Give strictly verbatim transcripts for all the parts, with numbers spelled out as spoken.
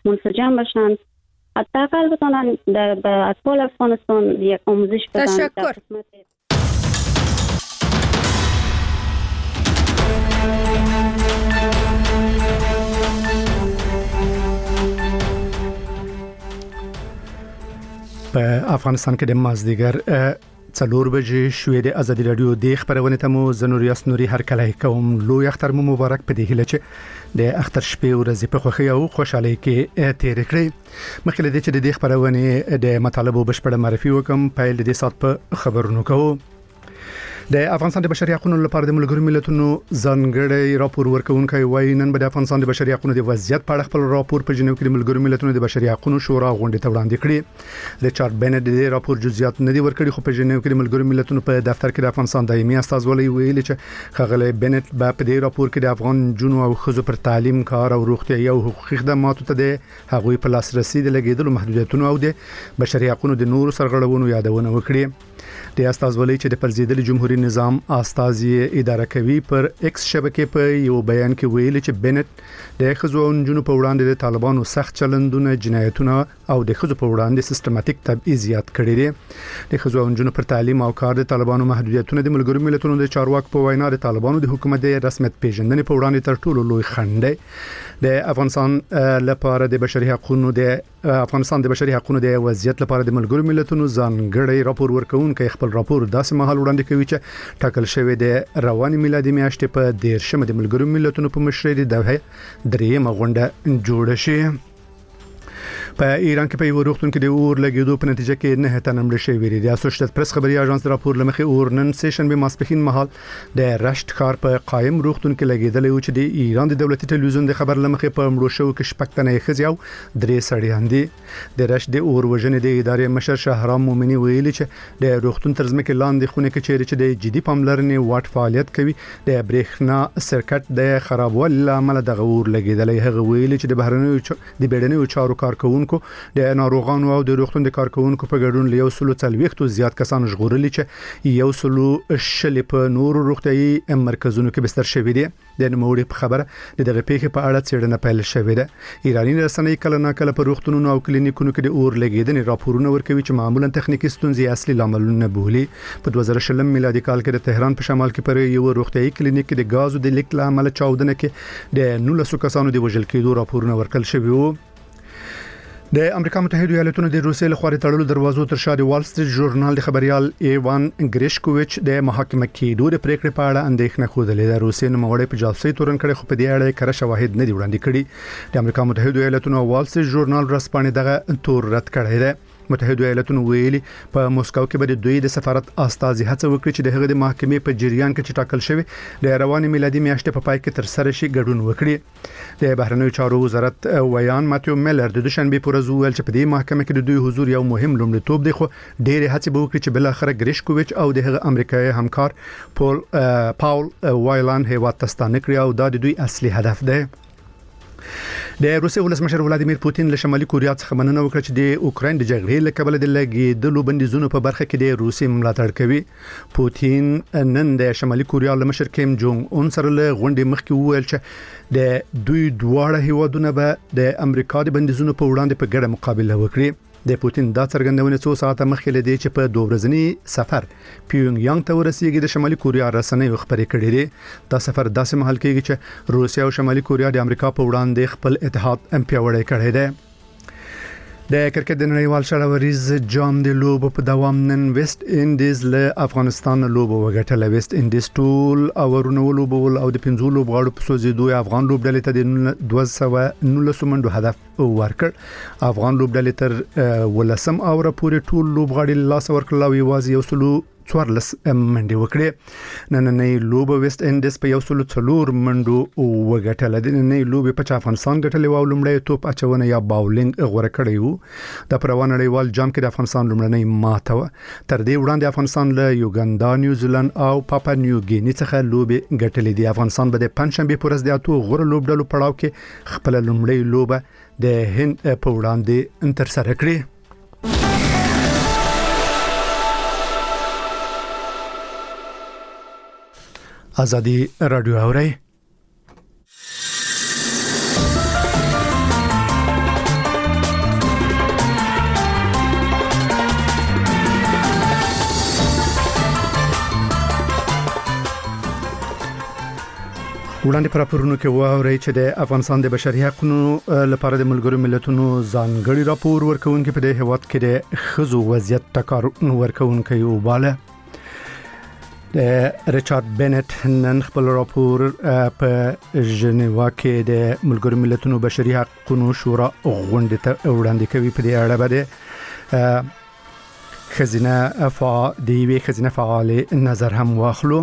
منسجم باشن. حداقل بتونن در اطفال افغانستان یک آموزش بدن. تشکر. په افغانستان کې د مازدیګر څلور بجې شوې د ازادي رادیو د خبرونه ته مو زنوریاس نوري هر کله کوم لوی اختر مو مبارک په دې هله چې د اختر شپې ورځې په خوښي او خوشحالي کې تیر کړئ. مخکې له دې چې د خبرونه د مطالبه بشپړه معرفي وکم پیل د سات په خبرونو کوو. د افغانستان د بشري حقوقو لپاره د ملګرو ملتونو ځانګړی راپور ورکونکي وایي نن به د افغانستان د بشري حقوقو د وضعیت په اړه خپل راپور په جنیو کې د ملګرو ملتونو د بشري حقوقو شورا غونډه ته وړاندې کړی. ریچارډ بنټ د راپور جزئیات نه دی ورکړي، خو په جنیو کې د ملګرو ملتونو په دفتر کې د افغانستان دایمي استازولي ویلي چې خغلی بنټ په دې راپور کې د افغان جنو او خزو پر تعلیم، کار او روغتیا او حقوقي خدماتو ته د هغوی په لاسرسي د لګیدلو محدودیتونو او د بشري حقوقو د نورو سرغړونو یادونه وکړي. د استازولي چې د پرزیدلي جمهوریت نظام استازي اداره کوي پر ایکس شبکې په یو بیان کې ویلي چې بنټ د خزو او نجونو په وړاندې د طالبانو سخت چلندونه، جنایتونه او د خزو په وړاندې سیستماتیک تبعیض کړی دي. د خزو او نجونو پر تعلیم او کار د طالبانو محدودیتونه د ملګرو ملتونو د چارواکو په وینا د طالبانو د حکومت د رسمیت پیژندنې په وړاندې تر ټولو لوی خنډ دی. د افغانستان لپاره د بشري حقوقو د افغانستان د بشري حقوقو د وضعیت لپاره د ملګرو ملتونو ځانګړی راپور ورکونکي خپل راپور داسې مهال وړاندې کوي چې ټاکل شوی د رواني میلادي میاشتې په دیرشمه د ملګرو ملتونو په مشرۍ د دریمه غونډه جوړه شي. په ایران کې په یو روغتون کې د اور لګیدو په نتیجه کې نه تنه مړ شوی دی. د اسوسییټډ پریس خبري اژانس راپور لمخې اور نن سیشن به ماسپخین مهال د رشت ښار په قائم روغتون کې لګیدل او چې د ایران د دولتي ټلویزیون د خبر لمخې په مړو شو کې شپږتنه خزي او درې سړیان دي. د رشت د اور وژنې د ادارې مشر شهرام مومنی ویلي چې د روغتون ترزمه کې لاندې خونه کې چیرې چې د جدي پاملرنې واټ فعالیت کوي د برېښنا سرکټ د خرابوالي لامل د اور لګیدل. هغه ویلي چې د بهرنیو د بیړنیو چارو کارکونکو د ناروغانو او د روغتون د کارکونکو په ګډون له یو سلو څلويختو زیات کسان ژغورلي چې یو سلو شل په نورو روغتيایي مرکزونو کې بستر شوی دي. د نوموړي په خبره د دغه پیښې په اړه څېړنه پیل شوې ده. ایرانی رسنۍ کله ناکله په روغتونونو او کلینیکونو کې د اور لګیدنې راپورونه ورکوي چې معمولا تخنیکی ستونزې اصلي لاملونه بولي. په دوه زره شل میلادي کال کې د تهران په شمال کې پر یو روغتيایي کلینیک کې د غازو د لیک لامل چاودنه کې د نولسو کسانو د وژل کېدو راپورونه ورکړل شوي وو. د امریکا متحده ایالاتونو د روسیې له خوا تړلو دروازو تر شا د وال سټریټ ژورنال د خبريال ایوان ګریشکوویچ د محاکمه کېدو د پریکړې په اړه اندېښنه خوده. د روسیې نوموړی په جاسوسي تورن کړي خو په دې اړه کره شواهد نه دی وړاندې کړي. د امریکا متحده ایالاتونو وال سټریټ ژورنال رسپانې دغه تور رد کړی دی. متحده ایالاتونو ویلي په موسکو کې به د دوی د سفارت استازي هڅه وکړي چې د هغه د محکمې په جریان کې چې ټاکل شوی د رواني میلادي میاشتې په پای کې تر سره شي ګډون وکړي. د بهرنیو چارو وزارت ویان ماتیو میلر د دوشنبه پر ورځ ویل چې په دې محکمه کې د دوی حضور یو مهم لومړیتوب دی، خو ډېر هڅې به وکړي چې بل اخر ګریشکوویچ او د هغه امریکایي همکار پول پاول وایلان هیواد ته ستانه کړی او دا د دوی اصلي هدف دی. د روسیې ولسمشر ولادیمیر پوتین له شمالي کوریا څخه مننه وکړه چې د اوکرين د جګړې له کبله د لګیدلو بندیزونو په برخه کې د روسیې ملاتړ کوي. پوتین نن د شمالي کوریا له مشر کیم جونګ اون سره له غونډې مخکې وویل چې د دوی دواړه هیوادونه به د امریکا د بندیزونو په وړاندې په ګډه مقابله وکړي. د پوتین دا څرګندونه څو ساعته مخکې لدی چې په دوه ورځنی سفر پیونګ یانګ ته ورسیږي د شمالي کوریا رسنۍ خبرې کړې دي. دا سفر داسې مهال کېږي چې روسیا او شمالي کوریا د امریکا په وړاندې خپل اتحاد امپیوړی کړی دی. د کرکټ د نړیوال شړاوریز جام د لوبو په دوام نن ویسټ انډیز له افغانستان لوبو وګټله. ویسټ انډیز ټول اورونه ولوبول او د پنځو لوبغاړو په سوزیدو افغان لوبډلې ته د دوه سوه نولس منډو هدف ورکړ. افغان لوبډلې تر ولسم اوره پورې ټول لوبغاړي لاس ورکړل او یوازې یو سلو څوارلس منډې وکړې. نننۍ لوبه ویسټ انډیز په یو سلو څلور منډو وګټله. د نننۍ لوبې په افغانستان ګټلې و او لومړی توپ اچونه یا باولینګ غوړه کړی وو. د پروان نړیوال جام کې د افغانستان لومړنۍ ماته و. تر دې وړاندې افغانستان له یوګاندا، نیوزیلند او پاپا نیوګینی څخه لوبې ګټلې دي. افغانستان به د پنځشنبه پر ورځ د اتو غوړ لوبډلو پړاو کې خپل لومړی لوبه د هند په وړاندې تر سره کړي. آزادی رادیو اورئ. وړاندې پر راپورونو کې واوري چې د افغانستان د بشري حقوقو لپاره د ملګرو ملتونو ځانګړي راپور ورکوونکي په دې هواد کې د خزو وضعیت ټکر ورکوونکي وباله. د ریچارډ بنت نن خپل راپور په ژنیوا کې د ملګرو ملتونو بشري حقوقو شورا غونډه ته وړاندې کوي. په دې اړه باندې خزینه فعال دی خزینه فعال نظر هم واخلو.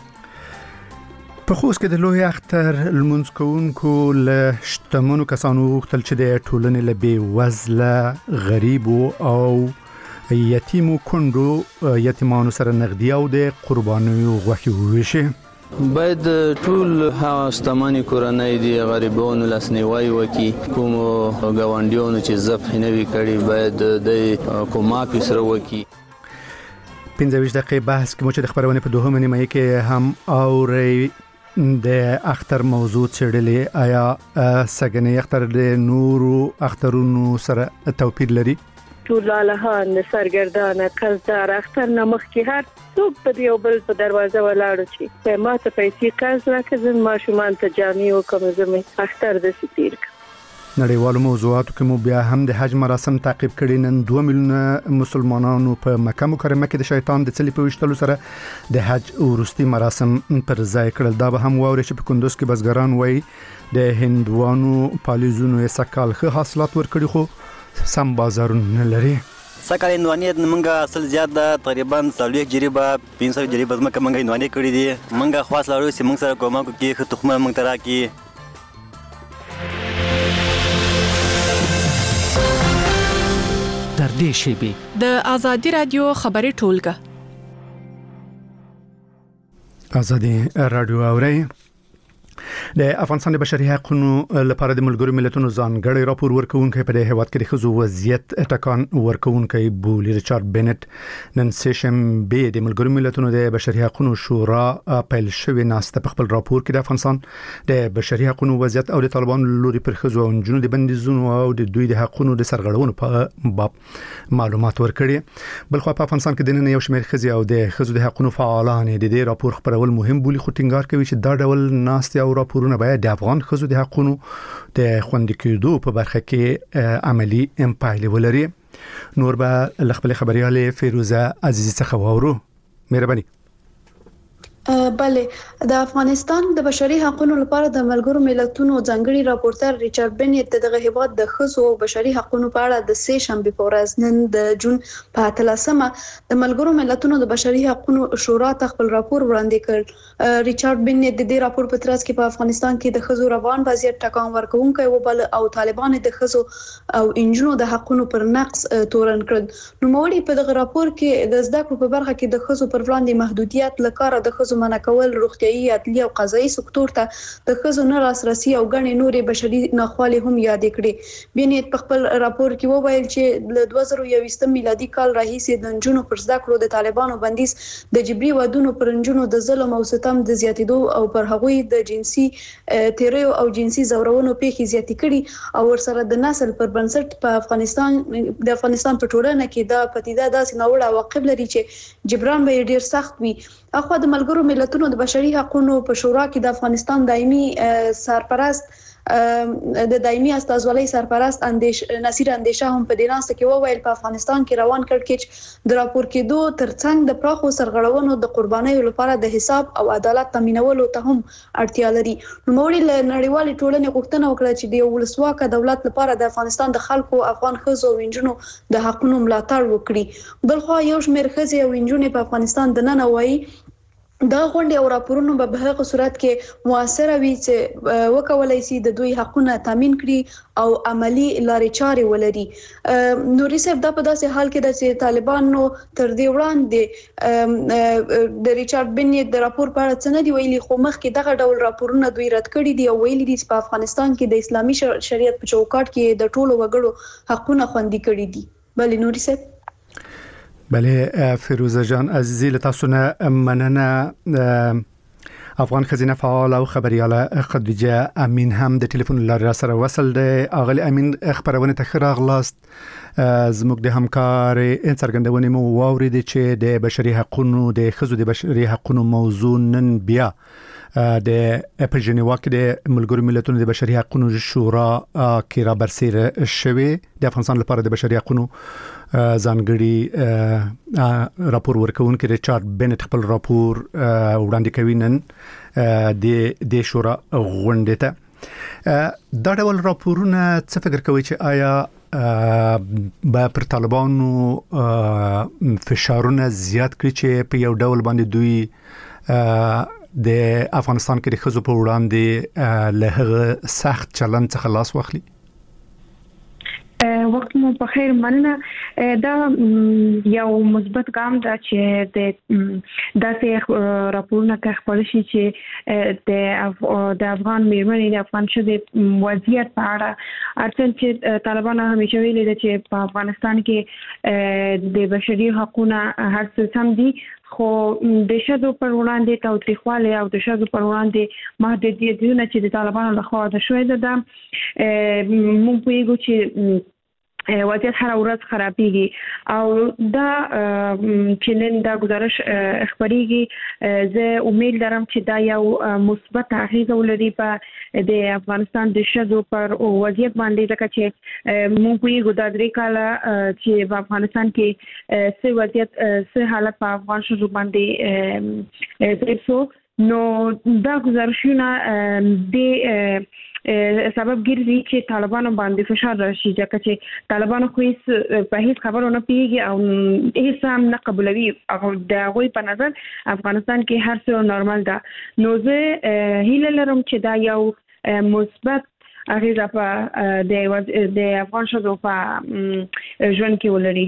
په خوست کې د لوی اختر المنځ کوونکو له شتمنو کسانو غوښتل چې د ټولنې له بې وزله غریبو او یتیمو کندو یتیمانو سره نغدي او د قربانیو غوښې وویشي. باید ټول هغه شتمنې کورنۍ دي غریبانو لاسنیوي وکړي. کوم ګاونډیانو چې ذبح نه وي کړي باید د کومک سره وکړي. پنځه ویشت دقیقې بحث کې مو چې د خبرونې په دوهمه نیمه کې هم اوري د اختر موضوع چړلې. آیا سګنې اختر د نورو اخترونو سره توپیر لري؟ ټول لالهان سرګردانه قرضدار اختر نمخ کې هر څوک په یو بل په دروازه ولاړ شي چې ما ته پیسې قرض راکړم ما شومان ته جامې وکم زمې اختر د ستیر. نړیوالو موضوعاتو کې مو بیا هم د حج مراسم تعقیب کړي. نن دوه میلیونه مسلمانانو په مکه مکرمه کې د شیطان د څلی په وشتلو سره د حج ورستي مراسم پر ځای کړل. دا به هم واوري چې په کندوز کې بزګران وایي د هندوانو پالیزونو یې سکال ښه حاصلات ورکړي خو سم بازارونه لري. سکال هندواني منګه اصل زیات ده تقریبا څلوېښت جریبه پنځه جریبه زمکه منګه هندواني کړي دي. منګه خاص لارو چې موږ سره کومه کې خ تخمه موږ ترا کې در دې شیبه د ازادي رادیو خبري ټولګه ازادي رادیو اوري. د افغانستان د بشري حقوقو لپاره د ملګرو ملتونو ځانګړي راپور ورکوونکی په دې هواد کې د خزو وضعیت ټکان ورکوونکی بولی ریچارډ بنت نن سیشن بي د ملګرو ملتونو د بشري حقوقو شورا پیل شوی ناسته په خپل راپور کې د افغانستان د بشري حقوقو وضعیت او د طالبانو لوري پر خزو او جنونو د بندیزونو او د دوی د حقوقو د سرغړونو په باب معلومات ورکړي. بلخو په افغانستان کې د نن یو شمېر خزي او د خزو د حقوقو فعالان د دې راپور خبرول مهم بولی خو ټینګار کوي چې دا ډول ناسته او راپورونه باید د افغان خزو د حقوقو د خوندي کېدو په برخه کې عملی امپایل ولري. نور به خپل خبرياله فیروزه عزیزی څخه وورو. مهرباني. بله د افغانستان د بشري حقوقو لپاره د ملګرو ملتونو ځانګړي راپورټر ریچارډ بنت دغه هیواد د خزو او بشري حقوقو په اړه د سه شنبه په ورځ نن د جون په اتلسمه د ملګرو ملتونو د بشري حقوقو شورا ته خپل راپور وړاندې کړ. ریچارډ بنت د دې راپور په ترڅ کې په افغانستان کې د خزو روان وضعیت ټکان ورکوونکی وبل او طالبان د خزو او انجونو د حقوقو پر نقص تورن کړل. نو موري په دغه راپور کې د زده کړو په برخه کې د خزو پر وړاندې محدودیت لکاره د خزو منع کول روغتيایي عدلي او قضایي سکتور ته د خزو نه لاسرسي او غني نورې بشري ناخوالې هم یاد کړې. بنت په خپل راپور کې وویل چې له دوه زره یوویشت میلادي کال راهیسې د نجونو پر زده کړو د طالبانو بندیز د جبري ودونو پر نجونو د ظلم او ستم د زیاتېدو او پر هغوی د جنسي تیریو او جنسي زورونو پیښې زیاتې کړي او ورسره د نسل پر بنسټ په افغانستان د افغانستان په ټولنه کې د پدیده داسې نوړه عواقب لري چې جبران به ډیر سخت وي. اخو د ملګرو ملتونو د بشري حقوقو په شورا کې د افغانستان دایمي سرپرست د دایمي استازولۍ سرپرست اندیش نصیر اندیشه هم په دیناسته کې وویل په افغانستان کې روان کړکېچ د راپور کېدو ترڅنګ د پراخو سرغړونو د قربانیو لپاره د حساب او عدالت تامینولو ته هم اړتیا لري. نو موري له نړیوالې ټولنې غوښتنه وکړه چې د ولسواک دولت لپاره د افغانستان د خلکو افغان خزو او انجونو د حقوقو ملاتړ وکړي. بلخو یو شمېر خزي او انجونې په افغانستان د نن وایي دا غونډې او راپورونه به په هغه صورت کې موثر وي چې وکولای شي د دوی حقوقونه تامین کړي او عملی لارې چارې ولري. نو ریسپ دا په داسې حال کې د چې طالبانو تر دې وړاندې د ریچارډ بنت د راپور په اړه څه نه دی ویلي خو مخکې دغه ډول راپورونه دوی رد کړي دي او ویلي دي چې په افغانستان کې د اسلامي شریعت په چوکاټ کې د ټولو وګړو حقوقونه خوندي کړي دي. بلې نو ریسپ بله فیروزه جان عزیزی له تاسو نه مننه. افغان خزینه فعال او خبرياله خدیجه امین هم د ټلیفون لاره سره وصل ده. اغلی امین خبرونه ته خراغلاست زموږ د همکار څرګندونې مو واورید چې د بشري حقوقو د خزو د بشري حقوقو موضوع نن بیا د په جنیوا کې د ملګرو ملتونو د بشري حقوقو شورا کې را برسېره شوی د افغانستان لپاره د بشري حقوقو ځانګړي راپور ورکوونکي ریچارډ بنټ خپل راپور وړاندې کوي نن د د شورا غونډې ته. دا ډول راپورونه څه فکر کوي چې آیا با پر طالبانو فشارونه زیات کړي چې په یو ډول باندې دوی د افغانستان کې د ښځو په وړاندې له هغه سخت چلند څخه لاس واخلي؟ وخت مو په خیر مننه. دا یو مثبت ګام ده چې د داسې راپورونه کې خپل شي چې د د افغان میرمنې د افغان شوې وضعیت په اړه اټن چې طالبانو همیشه ویلي دي چې په افغانستان کې د بشري حقوقو هر څه سم دي، خو د شذو پر وړاندې تاوتریخواله او د شذو پر وړاندې محدودیتونه چې د طالبانو لخوا د شوې ده مونږ پیګو چې وضعیت هر ورځ خرابېږي او دا چې نن دا گزارش خبرېږي زه امید لرم چې دا یو مثبت اغیزه ولري په د افغانستان د شذو پر وضعیت باندې، ځکه چې موږ پیګو دا درې کاله چې په افغانستان کې څه وضعیت څه حالت په افغان شذو باندې ترسو نو دا گزارشونه د سبب ګرځي چې طالبانو باندې فشار راشي، ځکه چې طالبانو خو هیڅ په هیڅ خبرونه پیږي او هیڅ هم نه قبولوي او د هغوی په نظر افغانستان کې هر څه نورمال ده. نو زه هیله لرم چې دا یو مثبت اغیزه په د افغان ښځو په ژوند کې ولري.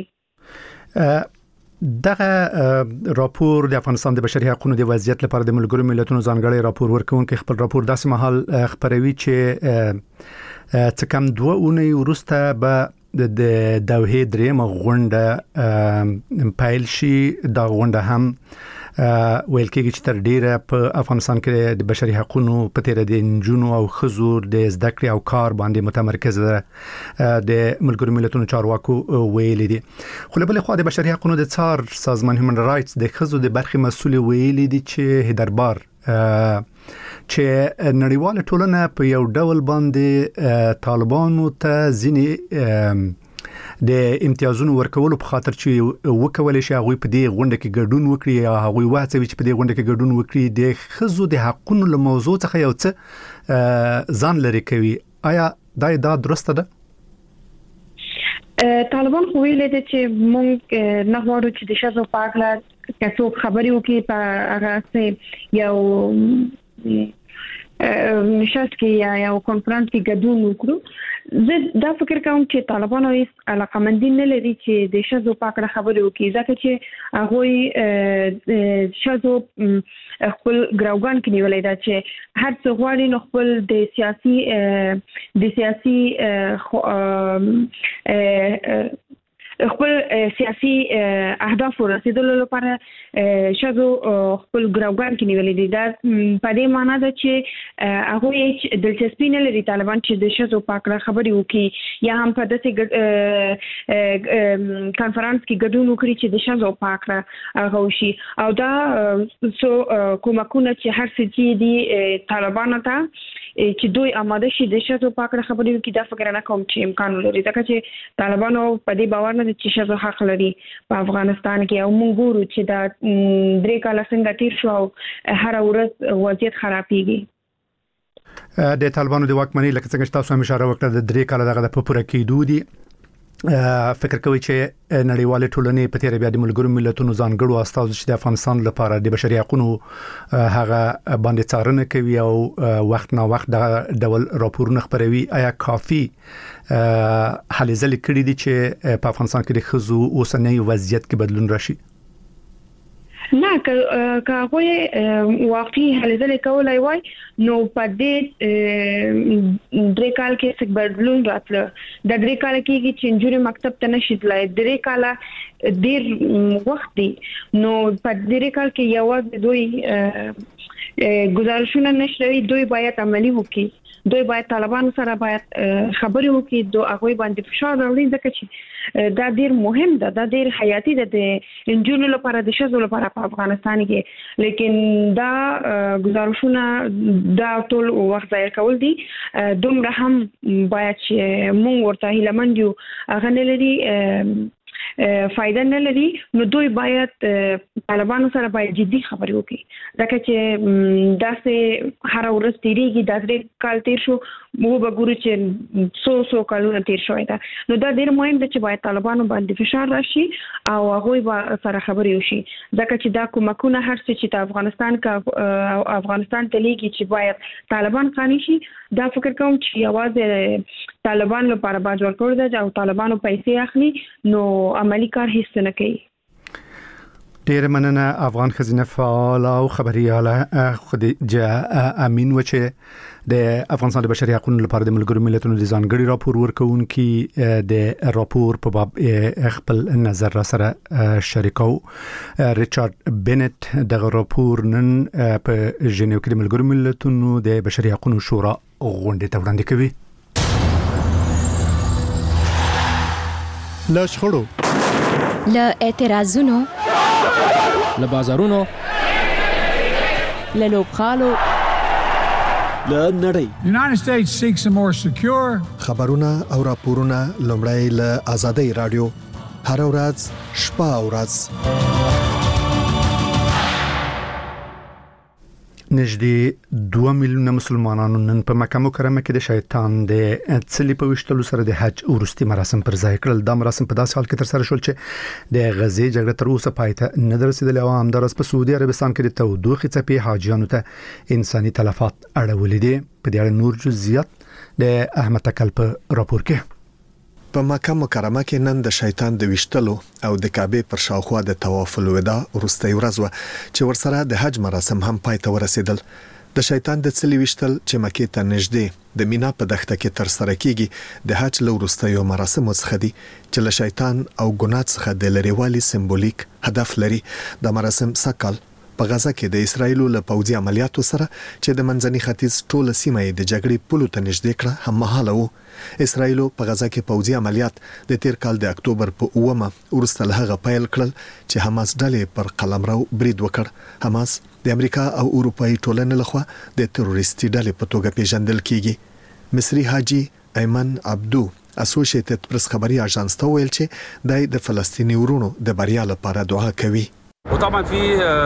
دغه راپور د افغانستان د بشري حقوقو د وضعیت لپاره د ملګرو ملتونو ځانګړي راپور ورکوونکي خپل راپور داسې مهال خبروي چې څه کم دوه اونۍ وروسته به د دوحې دریمه غونډه پیل شي. دا غونډه هم ویل کېږي چې تر ډیره په افغانستان کې د بشري حقوقو په تیر د نجونو او ښځو د زده کړې او کار باندې متمرکز ده. د ملګرو ملتونو چارواکو ویلي دي. خو له بل خوا د بشري حقوقو د څار سازمان هیومن رائټس د ښځو د برخې مسؤل ویلي دي چې هدربار چې نړیواله ټولنه په یو ډول باندې طالبانو ته ځینې د امتیازونو ورکولو په خاطر چې وکولای شي هغه په دې غونډه کې ګډون وکړي یا هغه وایي چې په دې غونډه کې ګډون وکړي د ښځو د حقوقو له موضوع څخه یو څه ځان لري کوي. آیا دا دا درسته ده؟ طالبان خو ویل دي چې مونږ نه غواړو چې د ښځو په اړه کڅو خبرې وکړي په هغه څه یو نشست کې یا یو کانفرنس کې ګډون وکړو. زه دا فکر کوم چې طالبانو هیڅ علاقمندي نه لري چې د ښځو په اړه خبرې وکړي، ځکه چې هغه ښځو خپل ګراوګان کې نیولې ده چې هر څه غواړي نو خپل د سیاسي د سیاسي خپل سیاسي اهداف ورسېدلو لپاره ښځو خپل ګراوګان کې نیولې دي. دا په دې معنی ده چې هغه هیڅ دلچسپي نه لري طالبان چې د ښځو په اړه خبرې وکړي یا هم په داسې کانفرنس کې ګډون وکړي چې د ښځو په اړه هغه وشي. او دا څو کومکونه چې هر څه دي طالبانو ته چې دوی آماده شي د ښځو په اړه خبرې وکړي، دا فکر نه کوم چې امکان لري، ځکه چې طالبانو په دې باور نه دي چې ښځو حق لري په افغانستان کې. او موږ ګورو چې دا درې کاله څنګه تیر شو او هر ورځ وضعیت خرابېږي. د طالبانو د واکمنۍ لکه څنګه چې تاسو هم اشاره وکړه د درې کاله دغه د پوره کېدو دي. فکر کوي چې نړیواله ټولنې په تیر بیا د ملګرو ملتونو ځانګړو استازو چې د افغانستان لپاره د بشري حقوقو هغه باندې څارنه کوي او وخت نه وخت د ډول راپورونه خبروي، آیا کافي هلې ځلې کړي دي چې په افغانستان کې د ښځو اوسنۍ وضعیت کې بدلون راشي؟ نه که که هغوی واقعي هلې ځلې کولای وای نو په دې درې کال کې څه بدلون راتله. د درې کال کېږي چې نجونې مکتب ته نشي تلای، درې کاله ډېر وخت دی. نو په درې کال کې یوازې دوی ګزارشونه نشوي، دوی باید عملي وکړي. دوی باید طالبان سره باید خبرې وکړي دوی هغه باندې فشار راوړي ځکه چې دا ډیر مهم ده دا ډیر حیاتي ده د انجونو لپاره د شذو لپاره په افغانستان کې لیکن دا گزارشونه دا ټول وخت ضایع کول دي دومره هم باید چې مونږ ورته هیلمند یو هغه نه لري فائدہ نه لري نو دوی باید طالبانو سره باید جدي خبرې وکړي ځکه چې داسې هر ورځ تیریږي د درې کال تیر شو مو به ګورو چې څو څو کالونه تیر شوی دا نو دا ډیر مهم دی چې باید طالبانو باندې فشار راشي او هغه به سره خبرې وشي ځکه چې دا کومکونه هر څه چې د افغانستان کا افغانستان ته لیږي چې باید طالبان قانوني شي دا فکر کوم چې یوازې طالبان لپاره باج ورکول دي او طالبانو پیسې اخلي نو عملی کار هیڅ نه کوي. ډیر مننه افغان خزینه فعال او خبرياله خدیجه امین و چې د افغانستان د بشري حقوقو لپاره د ملګرو ملتونو د ځانګړي راپور ورکونکي د راپور په باب خپل نظر را سره شریکو ریچارډ بنت د راپور نن په ژنیو کې د ملګرو ملتونو د بشري حقوقو شورا غونډه ته وړاندې کوي. لا شخړو لا اعتراضونو له بازارونو له لوبغالو له نړۍ United States seeks a more secure خبرونه او راپورونه لومړی له آزادۍ رادیو هر ورځ شپه او ورځ نږدې دوه میلیونه مسلمانانو نن په مکه مکرمه کې د شیطان د څلی په وشتلو سره د حج ورستي مراسم پر ځای کړل. دا مراسم په داسې حال کې تر سره شول چې د غزې جګړه تر اوسه پای ته نه رسیدلې او همدارس په سعودي عربستان کې د تودوخې څپې حاجیانو ته انساني تلفات اړولې دي. په دې اړه نور جزئیات د احمد تکل په راپور کې. په مکه مکرمه کې نن د شیطان د وشتلو او د کعبه پر شاوخوا د طواف الوداع ورستي ورځ و چې ورسره د حج مراسم هم پای ته ورسېدل. د شیطان د څلی وشتل چې مکه ته نږدې د مینا په دښته کې تر سره کیږي د حج له وروستیو مراسمو څخه دي چې له شیطان او ګناه څخه د لریوالي سمبولیک هدف لري. د مراسم سکل په غزه کې د اسرایل له پوځي عملیاتو سره چې د منځني ختیځ ټوله سیمه د جګړې پولو ته نږدې کړه هم مهاله وو. اسرایل په غزه کې پوځي عملیات د تیر کال د اکتوبر په اومه ورسته له هغه پیل کړل چې حماس ډلې پر قلمرو برید وکړ. حماس د امریکا او اروپאי ټولنې لخوا د تروریستي ډلې په توګه پیژندل کیږي. مصری حاجی ایمن عبدو اسوسییټډ پریس خبري اژانس ته ویل چې د فلسطیني ورونو د بریا لپاره دعا کوي. وطبعا في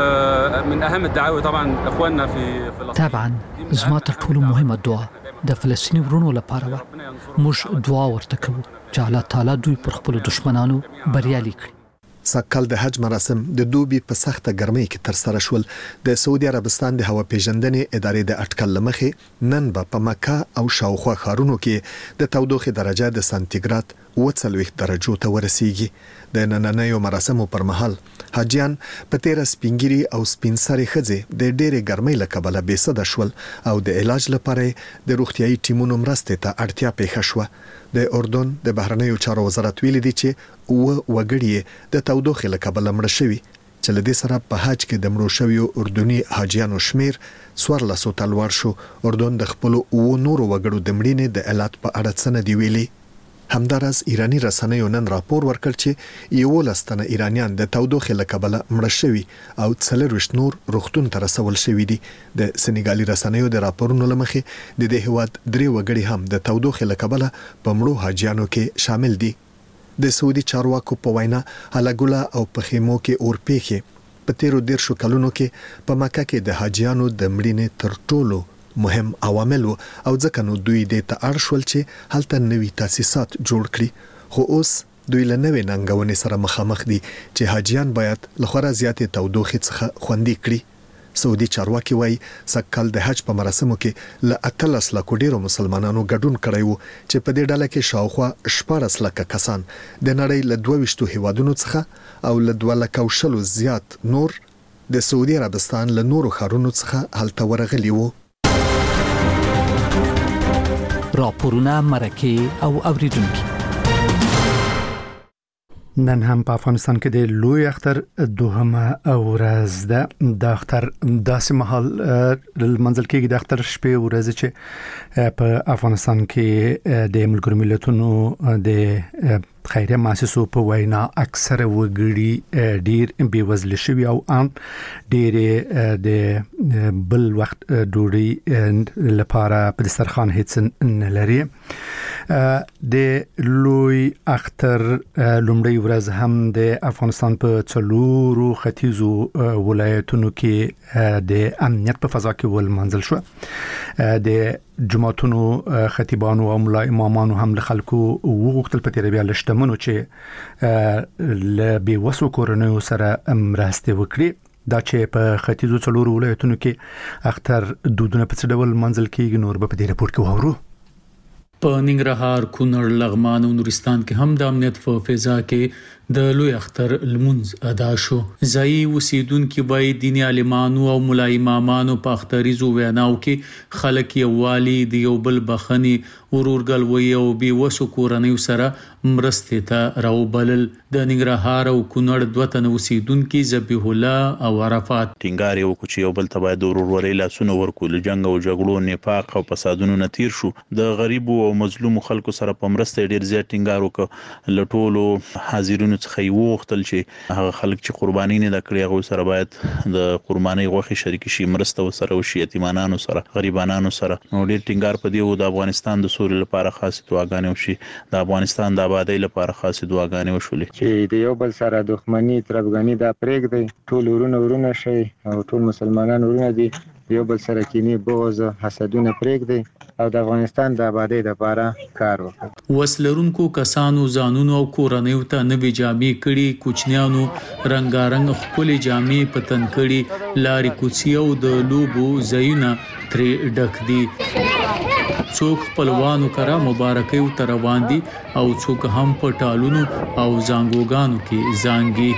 من اهم الدعاوى طبعا اخواننا في فلسطين طبعا زما تر ټولو مهمه دعا د فلسطیني ورونو لپاره و موږ دعا ورته کوو چې الله تعالی دوی پر خپل دشمنانو بریالي کړي. سکل د حج مراسم د دوبي په سخته ګرمۍ کې تر سره شول. د سعودي عربستان د هوا پیژندنې ادارې د اټکل لمخې نن به په مکه او شاوخوا ښارونو کې د تودوخې درجه د سانتیګراد اوه څلوېښت درجو ته ورسیږي. د نننیو مراسمو پر مهال حاجیان په تیر سپینګری او سپینسري خځې د ډېرې ګرمۍ له کبله بې سده شول او د علاج لپاره د روغتيایي ټیمونو مرستې ته اړتیا پیښه شوه. د اردن د بهرنیو چارو وزارت ویلي دی چې اوه وګړي د تودوخې له کبله مړه شوي چې له دې سره په حج کې د مړو شویو اردني حاجیانو شمیر څوارلسو ته لوړ شو. اردن د خپلو اوه نورو وګړو د مړینې د علت په اړه څه نه دی ویلي. همدارس ایرانی رسنیو نن راپور ورکړ چې یولس تنه ایرانیان د تودوخې له کبله مړه شوي او څلرویشت نور روغتون ته رسول شوي دي. د سنیګالي رسنیو د راپورونو لمخې د دې هیواد درې وګړي هم د تودوخې له کبله په مړو حاجیانو کې شامل دي. د سعودي چارواکو په وینا هلاګولا او په خیمو کې اورپېخي په تیرو دیرشو کلونو کې په مکه کې د حاجیانو د مړینې تر ټولو مهم عوامل او ځکه نو دوی د ته اړ شول چې هلته نوي تاسیسات جوړ کړي. خو اوس دوی له نوې ننګونې سره مخامخ دي چې حاجیان باید له خورا زیاتې تودوخې څخه خوندي کړي. سعودي چارواکي وایي سکل د حج په مراسمو کې له اتلس لکو ډیرو مسلمانانو ګډون کړی وو چې په دې ډله کې شاوخوا شپاړس لکه کسان د نړۍ له دوه ویشتو هیوادونو څخه او له دوه لکو شلو زیات نور د سعودي عربستان له نورو ښارونو څخه هلته ورغلي وو. راپورونه مرکه او اوریدونکو نن هم په افغانستان کې د لوی اختر دوهمه ورځ ده. د اختر داسې مهال منځل کېږي د اختر شپې ورځ چې په افغانستان کې د ملګرو ملتونو د خیریه مؤسسو په وینا اکثره وګړي ډیر بیوزل شوي او ان ډیر د بل وخت ډوډۍ لپاره په دسترخوان هیڅ نه لري. د لوی اختر لومړی ورځ هم د افغانستان په څلورو ختیځو ولایتونو کې د امنیت په فضا کې ولمنځل شو. د جماعتونو خطیبانو او ملا امامانو هم له خلکو وغوښتل په تیر بیا لشتمنو چې ل بي وسو کورونو سره مرسته وکړي. دا چې په ختیځو څلورو ولایتونو کې اختر دودونه په څه ډول منځل کېږي نور به په دې راپور کې وورو. په ننګرهار، کونړ، لغمان او نورستان کې هم د امنیت په فضا کې د لوی اختر لمونځ ادا شو. ځایي اوسیدونکو وایي دیني عالمانو او ملا امامانو په اختریزو ویناو کې خلک یووالي د یو بل بخني ورورګلوي او بي وسو کورنۍ سره مرستې ته راوبلل. د ننګرهار او کونړ دوه تن اوسیدونکو ذبیح الله او عرفات ټینګار یو کوچ یو بل تبع د ورورولۍ لاسونه ورکول، جنگ او جګړو، نفاق او فسادونو نتیر شو. د غریبو او مظلوم خلکو سره په مرسته ډیر زیات ټینګار وکړ. لټولو حاضرینو څخه یو وختل چې هغه خلک چې قرباني نه کړي هغه سره باید د قرباني غوښه شریک شي، مرسته وسره وشي، یتیمانانو سره، غریبانو سره. نو ډیر ټینګار په دی او د افغانستان د سولې لپاره خاص دعاګانې وشي، د افغانستان د آبادی لپاره خاص دعاګانې وشولې چې د یو بل سره دښمنی تربګنی دا پرېګ دی. ټول ورونه ورونه شي او ټول مسلمانان ورونه دي، یو بل سره کینی بغض حسدونه پرېګ دی او د افغانستان د آبادی لپاره کار وکړي. وسلرونکو کسانو ځانونو او کورنیو ته نوې جامې کړي، کوچنیانو رنگارنګ خپل جامې پتن کړي، لاري کوڅې او د لوبو ځایونه ترې ډک دي. څوک خپلوانو کرا مبارکي او تروان دي او څوک هم په ټالونو او زانګوګانو کې زانګي.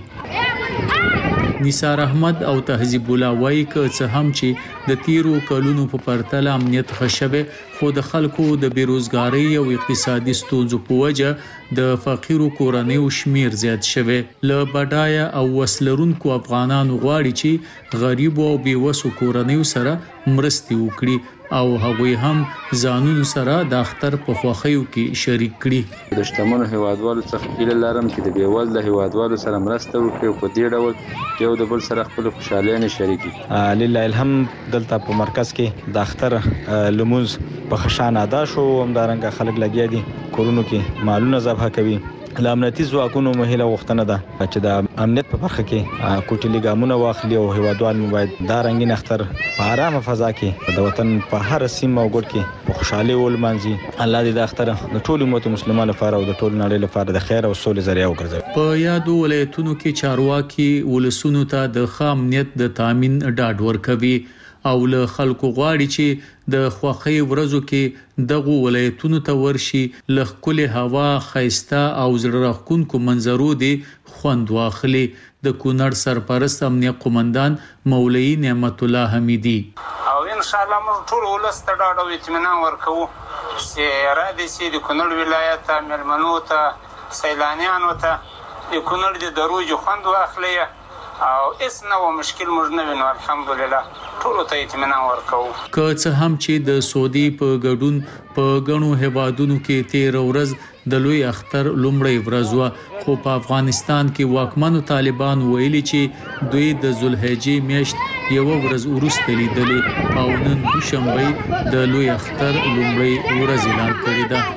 نثار احمد او تهذیب الله وایي که څه هم چې د تیرو کلونو په پرتله امنیت خشبه، خو د خلکو د بیروزګاری او اقتصادي ستونزو په وجه د فقیرو کورنیو شمیر زیات شوه. له بډایا او وسلرونکو افغانانو غواړي چې غریب او بیوسو کورنیو سره مرستې وکړي او هغوی هم ځانونو سره د اختر په خوښیو کې شریک کړي. د شتمنو هیوادوالو څخه هیله لرم چې د بیوزله هیوادوالو سره مرسته وکړي او په دې ډول یو د بل سره خپل خوشالۍ شریک کړي. لله الحمد دلته په مرکز کې د اختر لمونځ په خشان ادا شو. همدارنګه خلک لګیا دي کورونو کې مالونه ذبح کوي. له امنیتي ځواکونو مهله غوښتنه ده چې د امنیت په برخه کې کوټلي ګامونه واخلي او هیوادوال مو باید دا رنگین اختر په آرامه فضا کې د وطن په هر سیمه او ګوټ کې په خوشحالي ولمانځي. الله دې د اختر د ټولو امت مسلمانانو لپاره او د ټولو نړۍ لپاره د خیر او سولې ذریعہ وګرځوي. په یادو ولایتونو کې چارواکي ولسونو ته د ښه امنیت د تامین ډاډ ورکوي او له خلکو غواړي چې د خوښۍ ورځو کې دغه ولایتونو ته ورشي، له ښکلې هوا، ښایسته او زړه راښکونکو منظرو دي خوند واخلي. د کونړ سرپرست امنیت قومندان مولوي نعمت الله حمیدي او ان شاء الله موږ ټول ولست ډاډ او اطمینان ورکوو چې را دي چې د کونړ ولایت ملمنو ته سیلانیانو ته د کونړ د دروج خوند واخلي او اس نو مشکل موږ نه وینو. الحمدلله ټول ته اطمینان ورکوو. که څه هم چې د سعودي په ګډون په غنو هوادونو کې تیر ورځ د لوی اختر لومړی ورځ و، خو په افغانستان کې واکمنو طالبان ویلي چې دوی د ذوالحجې میاشت یو ورځ وروسته لیدلې او نن دوشنبه د لوی اختر لومړی ورځ اعلان کړې ده.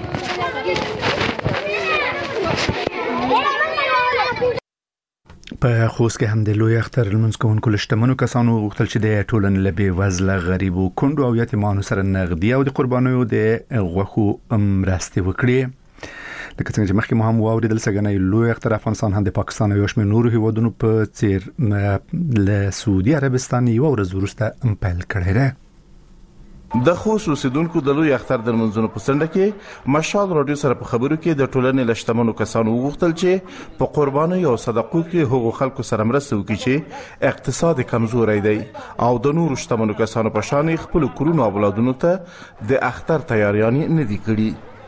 په خوست کې هم د لوی اختر لمونځ کوونکو لشتمنو کسانو غوښتل چې د ټولنې له بې وزله، غریبو، کونډو او یتیمانو سره نغدي او د قربانیو د غوښو مرستې وکړي. لکه څنګه چې مخکې مو هم واوریدل، څنګه لوی اختر افغانستان هم د پاکستان او یو شمېر نورو هیوادونو په څیر له سعودي عربستان یو ورځ وروسته پیل کړی دی. د خوست اوسیدونکو د لوی اختر د منځونو په څنډه کې مشال رادیو سره په خبرو کې د ټولنې لشتمنو کسانو وغوښتل چې په قربانۍ او صدقو کې هغو خلکو سره مرسته وکړي چې اقتصاد کمزوری دی او د نورو شتمنو کسانو په شان خپل کورونو او اولادونو ته د اختر تیاریانې نه دي کړي.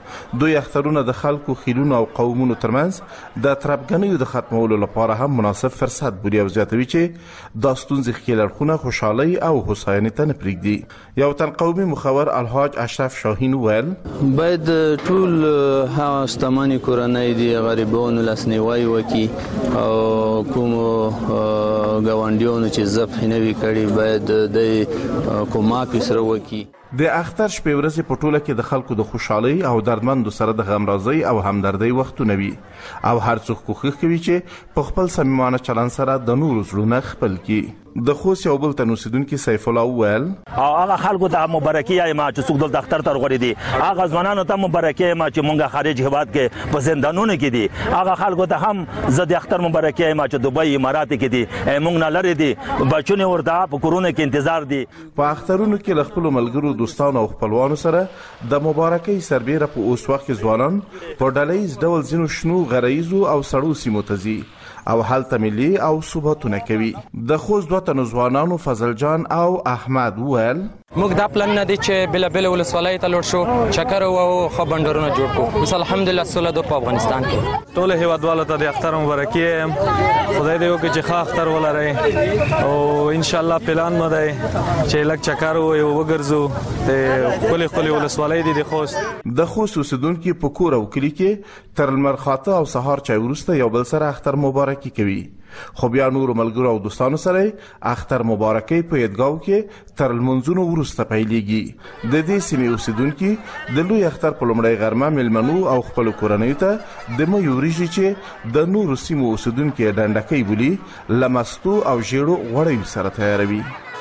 دوی اخترونه د خلکو خیلونو او قومونو ترمنځ د تربګنیو د ختمولو لپاره هم مناسب فرصت بولي او زیاتوي چې دا ستونزې ښکېل اړخونه خوشحالۍ او هوساینې ته نه پرېږدي. یو تن قومي مخور الحاج اشرف شاهین وویل باید ټول هغه شتمنې کورنۍ دي غریبانو لاسنیوی وکړي او کومو ګاونډیانو چې ذبح نه وي کړي باید د کومک سره وکړي. د اختر شپې ورځې په ټوله کې د خلکو د خوشحالۍ او دردمندو سره د غمرازۍ او همدردۍ وختونه وي او هر څوک کوښښ کوي چې په خپل صمیمانه چلند سره د نورو زړونه خپل کړي. د خوست یو بل تن اوسیدونکي سیف الله وویل او هغه خلکو ته مبارکي وایم چې څوک دلته اختر ته راغلي دي، هغه ځوانانو ته مبارکي وایم چې مونږ خارج هیواد کې په زندانونو کې دي، هغه خلکو ته هم زه د اختر مبارکي وایم چې دوبۍ امارات کې دي، مونږ نه لري دي بچونه ورته په کورونه کې انتظار دي. په اخترونو کې له خپلو ملګرو دوستانو او خپلوانو سره د مبارکۍ سربیره په اوس وخت کې ځوانان په ډلهییز ډول ځینو شنو غریزو او سړو سیمو ته ځي او هلته ملي او صوباتونه کوي. د خوست دوه تنو ځوانانو فضل جان او احمد وویل موږ دا پلان نه دي چې بل بل ولسوالۍ ته لوړ شو چکر او خو بندرونه جوړ کړو. بس الحمدلله سوله د په افغانستان کې ټول هیوادوالو ته د اختر مبارکي خدای دې وکړي چې ښه اختر ولرئ او ان شاء الله پلان مو دی چې لک چکر او وګرځو د خپل خپل ولسوالۍ دي د خوست. د خوست اوسیدونکو په کور او کلی کې تر لمرخاته او سهار چای وروسته یو بل سره اختر مبارکي کوي. خو بیا نور ملګرو او دوستانو سره اختر مبارکي په عیدګاو کې تر لمونځونو وروسته پیلېږي. د دې سیمې اوسیدونکو د لوی اختر په لومړۍ غرمه مېلمنو او خپل کورنیو ته د مې وریجې چې د نورو سیمو اوسیدونکو ډنډکۍ بولي لمستو او ژیړو غوړیو سره تیاروي.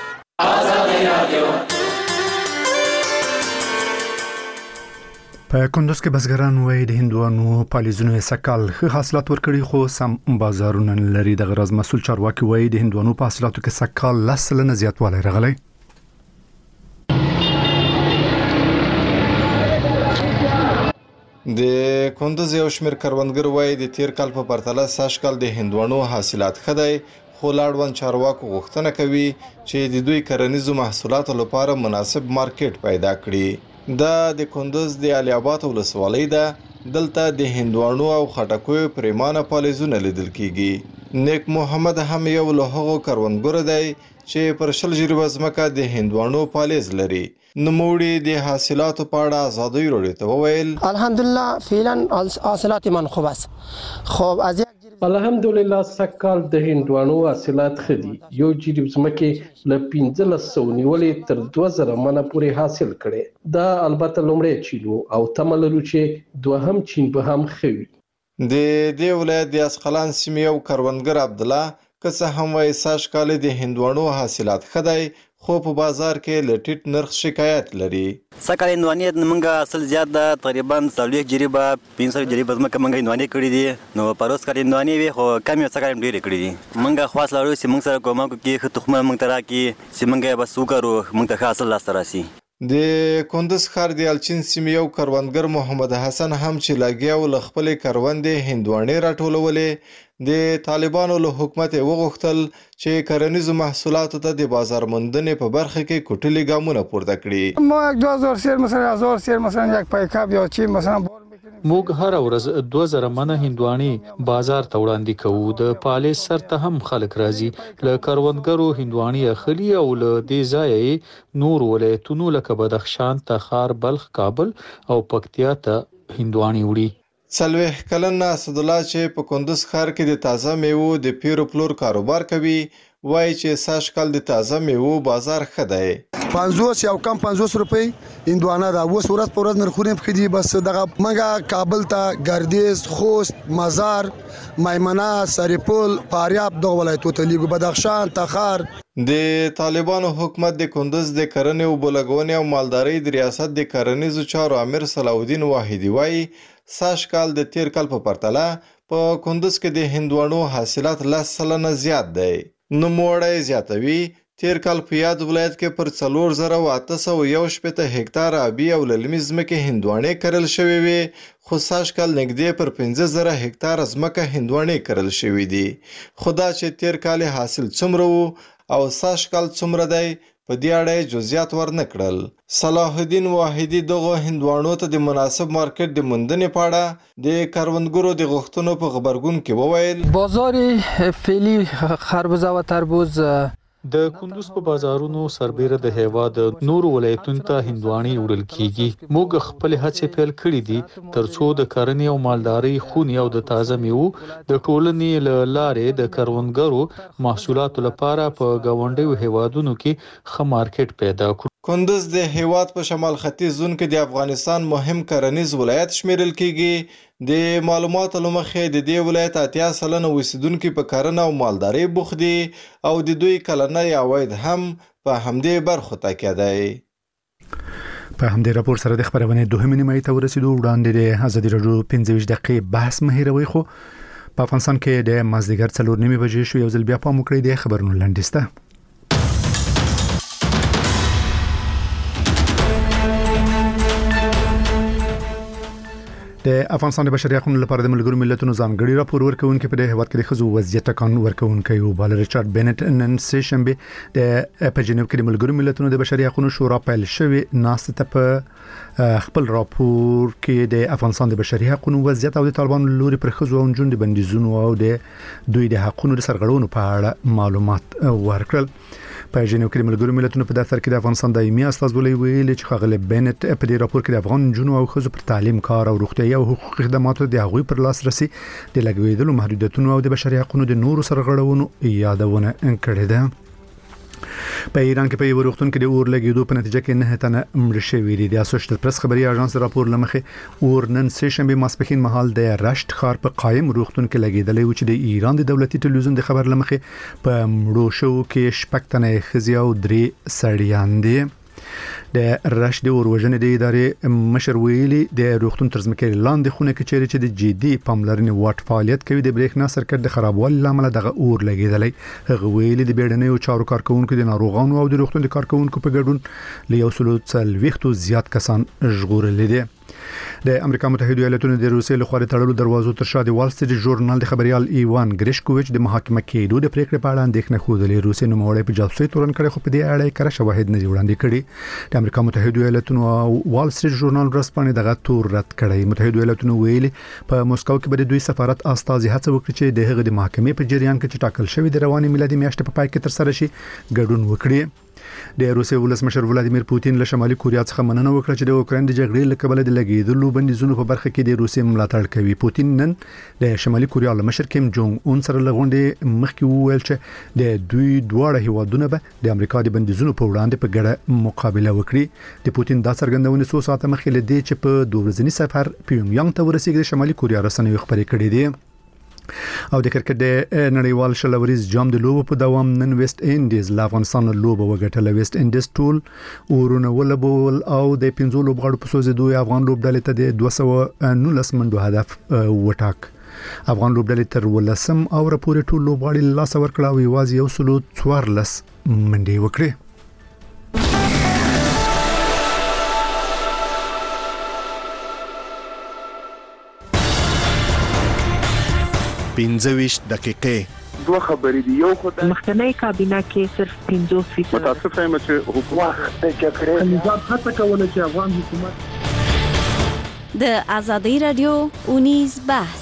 په کندوز کې بزګران وایي د هندوانو پالیزونو سکال ښه حاصلات ورکړي خو سم بازارونه لري. د غرض مسول چارواکي وایي د هندوانو په حاصلاتو کې سکال لس سلنه زیاتوالی راغلی. د کندوز یو شمېر کروندګر وایي د تیر کال په پرتله سږ کال د هندوانو حاصلات ښه دی خو لاړوند چارواکو غوښتنه کوي چې د دوی کرنیزو محصولاتو لپاره مناسب مارکیټ پیدا کړي. دا د کندوز د علي آباد ولسوالۍ ده. دلته د هندوانو او خټکیو پریمانه پالیزونه لیدل کیږي. نیک محمد هم یو له هغو کروندګرو دی چې پر شل جریبه ځمکه د هندوانو پالیز لري. نوموړي د حاصلاتو په اړه ازادي راډیو ته وویل الحمدلله فعلا حاصلات من خوب است. خب از الحمدلله سکال د هندوانو حاصلات خدي یو جریب ځمکه ل پنځلس سو نیولې تر دوه زره منه پورې حاصل کړي. دا البته لومړی چینو او تمللو چې دوهم چین به هم خوي. د دې ولایت د اسقلان سیمې یو کروندګر عبد الله که څه هم وایي سږ کال د هندوانو حاصلات خدای خو په بازار کې لټیټ نرخ شکایت لري. سکال هندواني منګه اصل زیات ده تقریبا څلوېښت جریبه پنځه جریبه ځمکه منګه هندواني کړي دي نو پروس کال هندواني وي خو کم یو څه کال ډېرې کړي دي. منګه خواص لرو چې موږ سره کومه کې ښه تخمه موږ ته راکړي چې موږ بس وکړو موږ ته ښه حاصل لاسته راسي. د کندوز ښار د الچین سیمې یو کروندګر محمد حسن هم چې لګیا و له خپلې کروندې هندوانې راټولولې. د طالبانو له حکومت وغوښتل چې کرنیزو محصولاتو ته د بازار موندنې په برخه کې کوټلي ګامونه پورته کړي. ما یک دو هزار سیر مثلا هزار سیر مثلا یک پیکاپ یا چی مثلا موږ هر ورځ دوه زره منه هندواني بازار ته وړاندې کوو. د پالیس سر ته هم خلک راځي له کروندګرو هندواني اخلي او له دې ځایه نور ولایتونو لکه بدخشان، تخار، بلخ، کابل او پکتیا ته هندواني وړي. څلوېښت کلن اسدالله چې په کندوز ښار کې د تازه میوو د پیرو پلور کاروبار کوي وایي چې سږ کال د تازه میوو بازار ښه دی. پنځوس یو کم پنځوس روپۍ هندوانه ده. اوس ورځ په ورځ نرخونه پکې دي. بس دغه منګه کابل ته ګردیز، خوست، مزار، میمنه، سرپل، فاریاب دغه ولایتو ته لیږو. بدخشان، تخار. د طالبانو حکومت د کندوز د کرنې او بلګونې او مالدارۍ د ریاست د کرنیزو چارو امیر صلاح الدین واحدي وایي سږ کال د تیر کال په پرتله په کندوز کې د هندوانو حاصلات لس سلنه زیات دی. نوموړی زیاتوي تیر کال په یاد ولایت کې پر څلور زره او اته سوه یو شپېته هکتار آبي او للمي ځمکې هندوانې کرل شوې وې خو سږ کال نږدې پر پنځه زره هکتار ځمکه هندوانې کرل شوې دي. خو دا چې تیر کال حاصل څومره و او سږ کال څومره دی په دې اړه جزئیات ورنکړل. صلاح الدین واحدی دغه هندوانو ته د مناسب مارکیټ د موندنې په اړه د کروندګرو د غوښتنو په خبرګون کې وویل. بازار فعلی خربوزه و تربوز د کندوز په بازارونو سربېره د هیواد نورو ولایتونو ته هندوانې وړل کیږي. موږ خپل هڅې پیل کړې دي ترڅو د کرنې او مالدارۍ خونې او د تازه میوو د ټولنې له لارې د کروندګرو محصولاتو لپاره په ګاونډیو هیوادونو کې ښه مارکیټ پیدا کړو. کندوز د هیواد په شمال ختیځ زون کې د افغانستان مهم کرنیز ولایت شمیرل کیږي. د معلوماتو لمخې د دې ولایت اتیا سلنه اوسیدونکو په کرنه او مالدارۍ بوخت دي او د دوی کلنی عواید هم په همدې برخو تکیه دی. په همدې راپور سره د خبرونه دوهمه نیمه ته ورسېدو. وړاندې د ازادي راډیو پنځه ویشت دقیقې بحث مهیروي خو په افغانستان کې د مازدیګر څلور نیمه بجې شو. یو ځل بیا په موکړې د خبرونو لنډیسته. د افغانستان د بشري حقوقو لپاره د ملګرو ملتونو ځانګړي راپور ورکوونکي په دې هیواد کې د خزو وضعیت ټکان ورکوونکي او بل ریچارډ بنت نن سه شنبه د په جنیو کې د ملګرو ملتونو د بشري حقوقو شورا پیل شوی ناسته ته په خپل راپور کې د افغانستان د بشري حقوقو وضعیت او د طالبانو لوري پر خزو او جون د بندیزونو او د دوی د حقوقو د سرغړونو په اړه معلومات ورکړل. په جنیو کې د ملګرو ملتونو په دفتر کې د افغانستان دایمي استازولۍ ویلي چې خغل بنت په دې راپور کې د افغان جنونو او خزو پر تعلیم، کار او روغتیا او حقوقي خدماتو د هغوی پر لاس رسي د لګویدلو محدودیتونو او د بشري حقوقو د نورو سرغړونو یادونه کړې ده. په ایران کې په یو وروختون کې د اور لګیدو په نتیجه کې نه تنه مړ شوي دي. د اسوسییټډ پریس خبري اژانس راپور لمخې اور نن سه شنبه ماسپښین مهال د رشت ښار په قایم وروختون کې لګیدلی و چې د ایران د دولتي ټلویزیون د خبر لمخې په مړو شو کې شپږ تنه ښځې او درې سړیان دي. د رشد اور وژنې د ادارې مشر ویلي د روغتون تر ځمکې لاندې خونه کې چیرې چې د جدي پاملرنې واټ فعالیت کوي د برېښنا سرکټ د خرابوالي لامل دغه اور لګیدلی. هغه ویلي د بیړنیو چارو کارکونکو د ناروغانو او د روغتون د کارکونکو په ګډون له یو سلو څلوېښتو زیات کسان ژغورل دي. د امریکا متحده ایالاتونو د روسیې له خوا تړلو دروازو تر شا د وال سټریټ ژورنال د خبريال ایوان ګریشکوویچ د محاکمه کېدو د پریکړې په اړه اندېښنه خوده. روسیې نوموړی په جاسوسي تورن کړي خو په دې اړه کره شواهد نه دي وړاندې کړي. د امریکا متحده ایالاتونو او وال سټریټ ژورنال ورسپانې دغه تور رد کړي. متحده ایالاتونو ویلي په موسکو کې به د دوی سفارت استازي هڅه وکړي چې د هغه د محاکمې په جریان کې چې ټاکل شوی د رواني میلادي میاشتې په پای کې تر سره شي ګډون وکړي. د روسیې ولسمشر ولادیمیر پوتین له شمالي کوریا څخه مننه وکړه چې د اوکراین د جګړې له کبله د لګیدلو بندیزونو په برخه کې د روسیې ملاتړ کوي. پوتین نن د شمالي کوریا له مشر کیم جونګ اون سره لغونډې مخکې وویل چې د دوی دواړه هیوادونه به د امریکا د بندیزونو په وړاندې په ګډه مقابله وکړي. د پوتین دا څرګندونه څو ساعته مخکې لدې چې په دوه ورځنی سفر پیونګ یانګ ته ورسېږي د شمالي کوریا رسنیو خبرې کړې دي. او د کرکټ د نړیوال شلوریز جام د لوبو په دوام نن ویسټ انډیز له افغانستان لوبه وګټله. ویسټ انډیز ټول ورونه ولبول او د پنځو لوبغاړو په سوزې دوی افغان لوبډلې ته د دوه سوه نولس منډو هدف وټاک. افغان لوبډلې تر ولسم او راپورې ټول لوبغاړي لاس ورکړه او یوازې یو سلو څوارلس منډې وکړې. پنځه ویشت دقیقې دوه خبرې دي. یو خدای مخکنی کابینه کې صرف پنځوس فیصد متاسف یم چې حکومت د جګړې نظام هڅه کوله چې افغان حکومت د ازادي رادیو اونیز بحث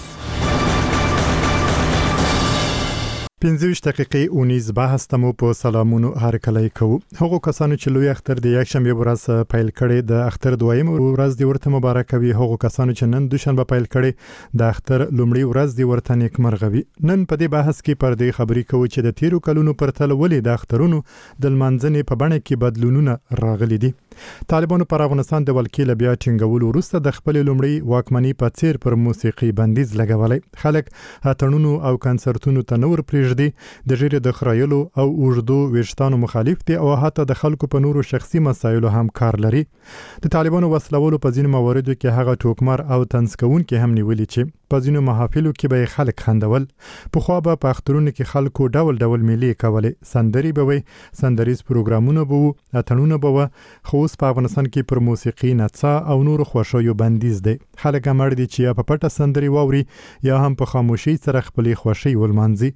پنځه ویشت دقیقې اونیز بحث تمو په سلامونو هر کله کوو. هغه کسانو چې لوی اختر د یک شنبه ورځ پیل کړي د اختر دویم ورځ دی ورته مبارک وي. هغه کسانو چې نن دوشنبه پیل کړي د اختر لومړی ورځ دی ورته نیکمرغه وي. نن په دې بحث کې پر دې خبرې کوو چې د تیرو کلونو پر تل ولې د اخترونو د لمانځنې په بڼه کې بدلونونه راغلي دي. طالبانو پر افغانستان د ولکې بیا ټینګولو وروسته د خپل لومړی واکمنۍ په څیر پر موسیقي بندیز لګولای. خلک اتڼونو او کنسرتونو ته نور پریږدي د ژیره د خرایلو او اوږدو ویشتانو مخالف دي او حتی د خلکو په نورو شخصي مسایلو هم کار لري. د طالبانو وسلولو په ځینو مواردو کې هغه ټوکمر او تنسکون کې هم نیولي چې په ځینو محافلو کې به خلک خندول. په خو به په اخترونو کې خلکو ډول ډول میلې کولې، سندري به وي، سندریز پروګرامونه به وو، اتڼونه به وو. خو اوس په افغانستان کې پر موسیقي نڅا او نورو خوښیو بندیز دی. خلک امر دي چې یا په پټه سندري واوري یا هم په خاموشي سره خپلې خوښي ولمانځي.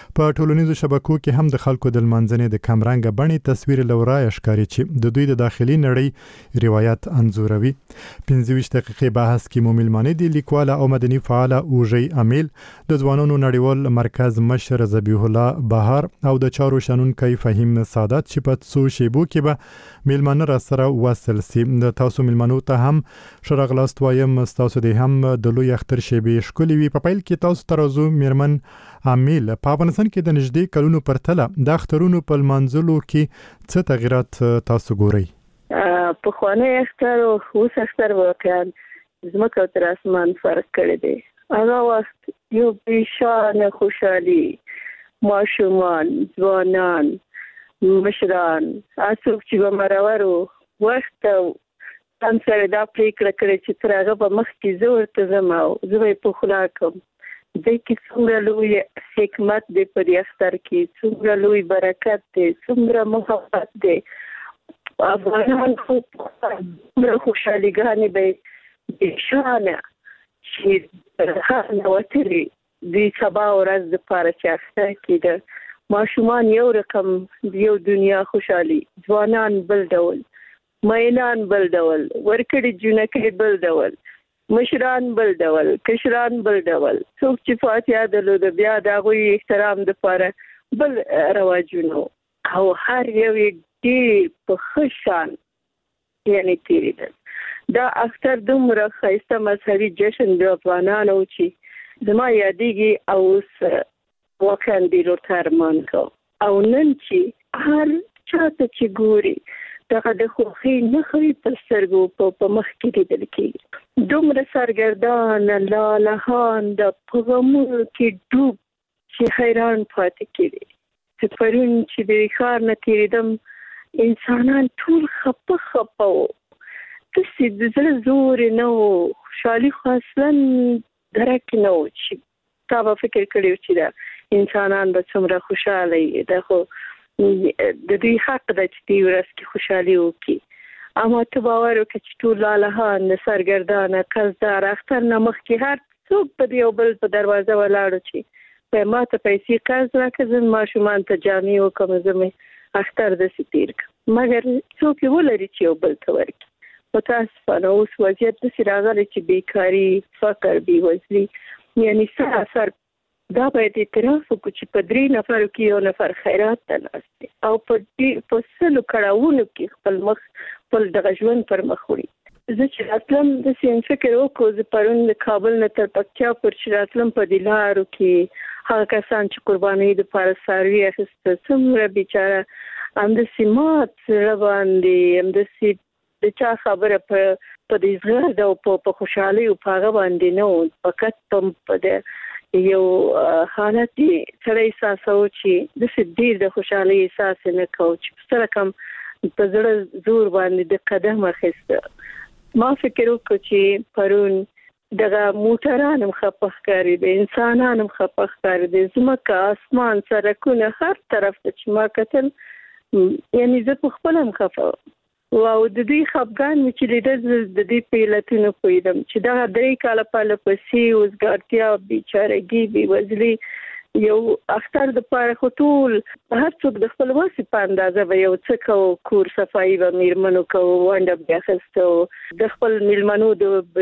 په ټولنیزو شبکو کې هم د خلکو د لمانځنې د کمرنګ بڼې تصویر لورای ښکاري چې د دوی د داخلي نړۍ روایت انځوروي. پنځه ویشت دقیقې بحث کې مو مېلمانه دي لیکواله او مدني فعاله اوژي امیل، د ځوانانو نړیوال مرکز مشر ذبیح الله بهار او د چارو شنونکی فهیم سعادت چې په څو شیبو کې به مېلمانه را سره وصل سي. د تاسو مېلمنو ته هم ښه راغلاست وایم. ستاسو د هم د لوی اختر شیبې ښکلې وي. په پیل کې تاسو ته راځو میرمن امیل، په افغانستان کې د نږدې کلونو پرتله د اخترونو په لمانځلو کې څه تغیرات تاسو ګورئ؟ پخوانی اختر او اوس اختر واقعا ځمکه او تر اسمان فرق کړی دی. هغه وخت یو بېشانه خوشحالي، ماشومان، ځوانان، مشران، څوک چې به مرور و وخت ځان سره دا پرېکړه کړې چې تر هغه به مخکې زه ورته ځم او زه به یې په خوله کړم. دی کې څومره لوی حکمت دی په دې اختر کې، څومره لوی برکت دی، څومره محبت دی. افغانان خو څومره خوشحاليګانې به بېشانه چې هر نه وتلي دوی سبا ورځ دپاره چې اختر کېده. ماشومان یو رقم یو دنیا خوشحالي، ځوانان بل ډول، مینان بل ډول، ورکړي جونکې بل ډول، مشران بل ډول، کشران بل ډول. څوک چې فاتحه درلوده بیا د هغوی احترام دپاره بل رواجونه او هر یو یې ډېر په ښه شان یعنې تېرېدل. دا اختر دومره ښایسته مذهبي جشن د افغانانو چې زما یادېږي او اوس واقعا ډېر ورته ارمان کوم. او نن چې هر چاته چې ګوري دغه د خوښۍ نښې په سترګو په مخ کې لیدل کېږي. دومره سرګردانه لالهانده په غمونو کې ډوب چې حیران پاتې کېدی. چې پرون چې د ښار نه تېرېدم انسانان ټول خپه خپه وو، داسې د زړه زور یې نه و، خوشحالي خو اصلا درک نه و چې تا به فکر کړی و چې دا انسانان به څومره خوشحاله وي. دا خو د دوی حق ده چې دې ورځ کې خوشحالي وکړي. اما ته باور وکړه چې ټول لالهان سرګردانه قرضدار اختر نه مخکې هر څوک په یو بل په دروازه ولاړو چې په ما ته پیسې قرض راکړه، زه ماشومان ته جامې وکړم، زه مې اختر داسې تېر کړم. مګر څوک یې ولري چې یو بل ته ورکړي. متاسفانه اوس وضعیت داسې راغلی چې بیکاري، فقر، بېوزلي یعنې سراسر دا باید اعتراف وکړو چې په درې نفرو کې یو نفر خیرات ته ناست دی او په په سلو کړاوونو کې خپل مخ خپل دغه ژوند پر مخ وړي. زه چې راتلم داسې فکر وکړو، زه پرون د کابل نه تر پکتیا پورې چې راتلم په دې لارو کې هغه کسان چې قربانۍ دپاره څاروي اخیسته څومره بیچاره همداسې مات زړه باندې همداسې د چا خبره په په دې زغرد او په خوشحالۍ او په هغه باندې نه و، فقط په د یو حالت سره احساسو چې داسې ډېر د خوشحالۍ احساس نه کوو چې په څه رقم په زړه زور باندې د قدم اخیسته. ما فکر وکړو چې پرون دغه موټران هم خپه ښکارېده، انسانان هم خپه ښکارېده، ځمکه، اسمان، سړکونه، هر طرف ته چې ما کتل یعنې زه په خپله هم خفه وم. او د دوی خفګان مې چې لیده د دوی په علتونو پوهېدم چې دغه درې کاله پرله پسې وزګارتیا، بېچارګي، بېوزلي یو اختر دپاره خو ټول هر څوک د خپل وسې په اندازه به یو څه کوو. کور صفایي به میرمنو کوو، ونډه به اخیسته، د خپل میلمنو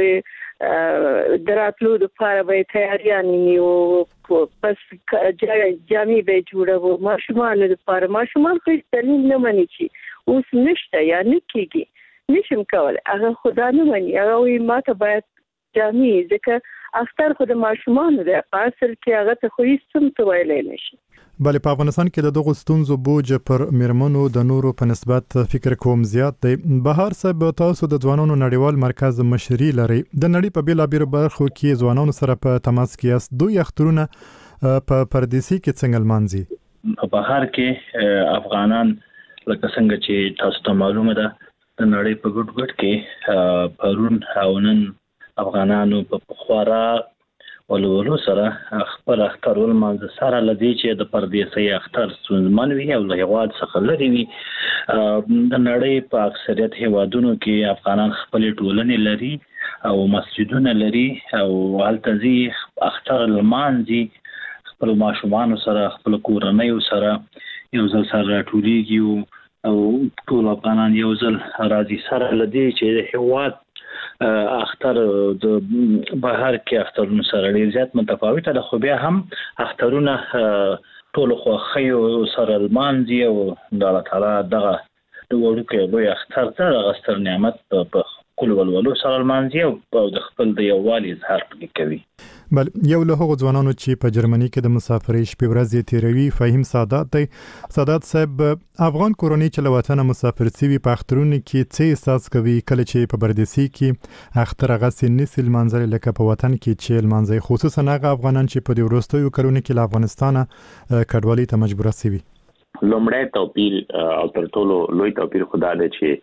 د راتلو دپاره به یې تیاریانې نیو، پس جامې به یې جوړوو ماشومانو دپاره. ماشومان خو هېڅ دلیل نه مني چې اوس نشته یا نه کېږي، نشم کولی، هغه خو دا نه مني. هغه وایي ما ته باید جامې، ځکه اختر خو د ماشومانو دی، په اصل کې هغه ته خو هېڅ څه ته ویلی نه شي. بله، په افغانستان کې د دغو ستونزو بوج پر میرمنو د نورو په نسبت فکر کوم زیات دی. بهار صاحب، تاسو د ځوانانو نړیوال مرکز مشري لرئ، د نړۍ په بېلابېلو برخو کې ځوانانو سره په تماس کې یاست. دوی اخترونه په پردیسي کې څنګه لمانځي؟ په بهار کې افغانان لکه څنګه چې تاسو ته معلومه ده د نړۍ په ګډ ګډ کې پرون او نن افغانانو په خورا ولولو سره خپل اختر ولمانځه، سره له دې چې د پردیسۍ اختر ستونزمن وي او له هېواد څخه لرې وي. د نړۍ په اکثریت هېوادونو کې افغانان خپلې ټولنې لري او مسجدونه لري او هلته ځي اختر لمانځي، خپل ماشومان سره خپل کورنۍ سره یو ځل سره ټولېږي او ټول افغانان یو ځل راځي سره لدی چې هیواد اختر د بهر کې اخترونو سره ډیر زیات متفاوته ده، خو بیا هم اخترونه ټول خو خيو سره المانځي او د الله تعالی دغه د وړوکې لوی اختر ته غستر نعمت په کول ولولو سره المانځي او د خپل د یووالي اظهار کوي. بل یو له هغو ځوانانو چې په جرمني کې د مسافرۍ شپې ورځې تیروي فهیم سادات دی. سادات صاحب، افغان کورنۍ چې له وطنه مسافر سوي په اخترونو کې څه احساس کوي کله چې په پردیسي کې اختر هغسې نسي لمانځل لکه په وطن کې چې لمانځي، خصوصا هغه افغانان چې په دې وروستیو کلونو کې له افغانستانه کډوالۍ ته مجبوره سوي؟ لومړی توپیر او تر ټولو لوی توپیر خدا دی چې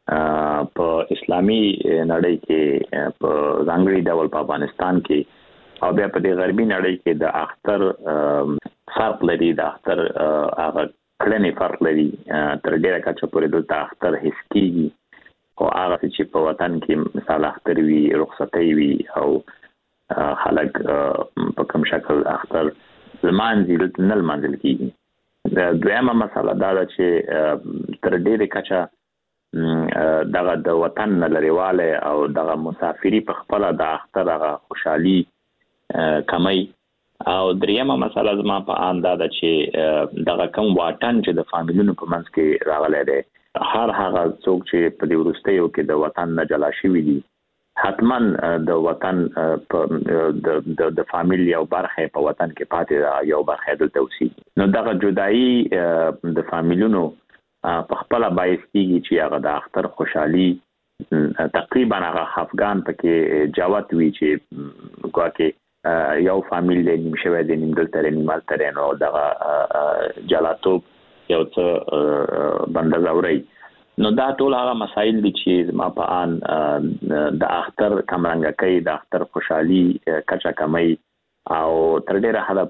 په اسلامي نړۍ کې په ځانګړي ډول په افغانستان کې او بیا په دې غربي نړۍ کې د اختر فرق لري، د اختر هغه کړنې فرق لري. تر ډیره کچه پورې دلته اختر حس کېږي، خو هغه چې په وطن کې مثال اختر وي، رخصتۍ وي او خلک په کوم شکل اختر لمانځي دلته نه لمانځل کېږي. د دویمه مسله دا ده چې تر ډیره کچه دغه د وطن نه لرېوالی او دغه مسافري په خپله د اختر هغه خوشحالي کمی. او دریمه مسله زما په آن دا ده چې دغه کوم واټن چې د فامیلونو په منځ کې راغلی دی، هر هغه څوک چې په دې وروستیو کې د وطن نه جلا شوي دي حتما د وطن په د فامیل یو برخه په وطن کې پاتې یو برخه دلته اوسېږي. نو دغه جدایي د فامیلونو په خپله باعث کېږي چې هغه د اختر خوشحالي تقریبا هغه خفګان پکې جوت وي چې ګواکې یو فامیل دی نیم شوی دی نیم دلته دی نیم هلته دی، نو دغه جلاتوب یو څه بنده ځوروي. نو دا ټول هغه مسایل دي چې زما په آن د اختر کمرنګه کوي، د اختر خوشحالي کچه کمی او تر ډیره حده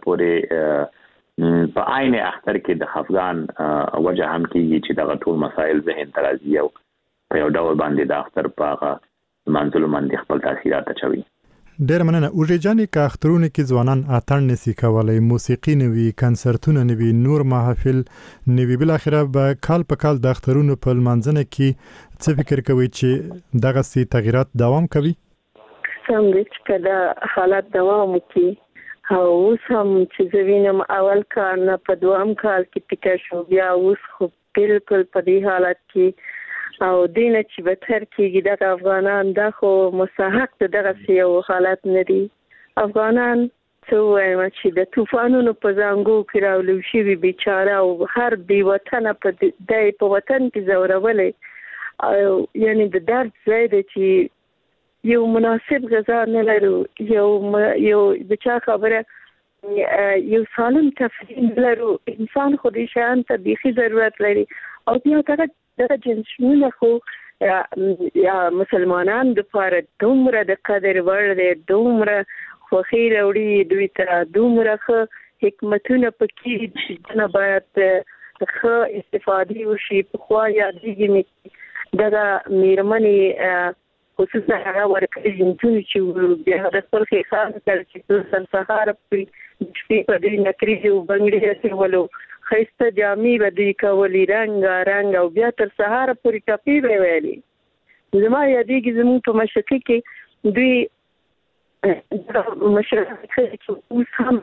پورې په عین اختر کې د خفګان وجه هم کېږي چې دغه ټول مسایل ذهن ته راځي او په یو ډول باندې د اختر په هغه لمانځلو باندې خپل تاثیرات اچوي. ډېر مننه. وروجې جانې که اخترونو کې ځوانان اتڼ نسي کولی، موسیقي نه وي، کنسرتونه نه وي، نور محافل نه وي، بالاخره به کال په کال د اخترونو په لمانځنه کې څه فکر کوئ چې دغسې تغییرات دوام کوي؟ سم دی چې که دا حالات دوام وکړي او اوس هم چې زه وینم اول کال نه په دوام کال کې پیکه شو، بیا اوس خو بالکل په دې حالت کې او دینه چې بهتر کېږي دغه افغانان دا خو مستحق د دغسې یو حالت نه دي. افغانان څه ووایم چې د طوفانونو په زانګو کې راولو شوي بیچاره او هر بې وطنه په دی په وطن کې ځورولی او یعنې د درد ځای دی چې یو مناسب غذا نه لرو، یو یو د چا خبره یو سالم تفریح نه لرو. انسان خو دې شیانو ته بیخي ضرورت لري او بیا دغه دغه جنسونه خو یا مسلمانان دپاره دومره د قدر وړ دی، دومره خوښۍ راوړي دوی ته، دومره ښه حکمتونه پکې چې دنه باید ښه استفادې وشي. پخوا یادېږي مې دغه میرمنې خصوصا هغه ورکړي جنسونه چې بیا د خپل ښېښان کړ چې خصوصا سهار پرې شپې په دوی نکریزې او بنګړي اچولو، ښایسته جامې به دوی کولي رنګارنګ او بیا تر سهاره پورې ټپې به ویلې. زما یادېږي زموږ په مشرقي کې دوی دغه مشرقي ښځې چې اوس هم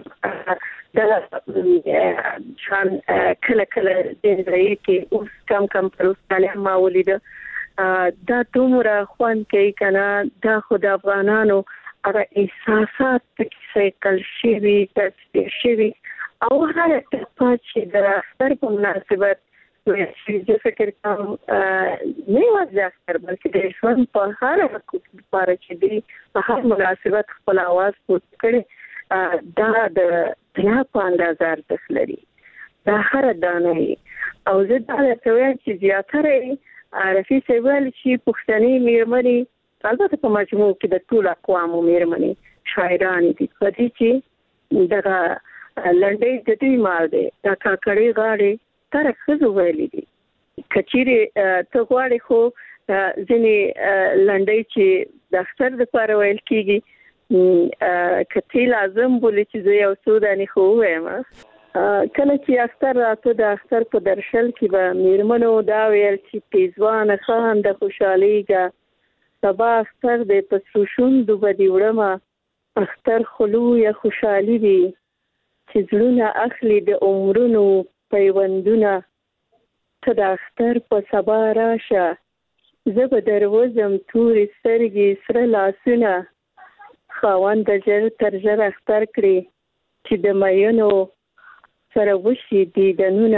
دغه شان کله کله دې ځای کې اوس کم کم پر اوسنالي ما ولیده دا دومره خوند کوي که نه. دا خو د افغانانو هغه احساسات پکې سیکل شوي تصویر شوي او هر ټپه چې د اختر په مناسبت زه فکر کوم نه یوازې د اختر بلکې د ژوند په هر لپاره چې دی په هر مناسبت خپل اواز پورته کړي دا د دنیا په اندازه ارزښت لري، دا هره دانه او زه دا درته وایم چې زیاتره رفیع صاحب ویل چې پښتني میرمنې البته په مجموع کې د ټولو اقوامو میرمنې شاعرانې دي په دې چې دغه لنډۍ د دوی مال دی، دا کاکړۍ غاړې تر ښځو ویلي دي. که چیرې ته غواړې خو ځینې لنډۍ چې د اختر دپاره ویل کېږي کته لازم بولی چې زه یو څو دانی خو وایم کله چې اختر راته د اختر په درشل کې به میرمنو دا ویل چې پیزوان خان د خوشحالیګه سبا اختر د پسوشون دو بدی وړم اختر خلو یا خوشحالی دی چې زړونه اخلي د عمرونو پیوندونه ته د اختر په سبا راشه زه به دروازم تورې سترګې سره لاسونه خاوند د ژر تر ژر اختر کړي چې د مینو سره وشي دیدنونه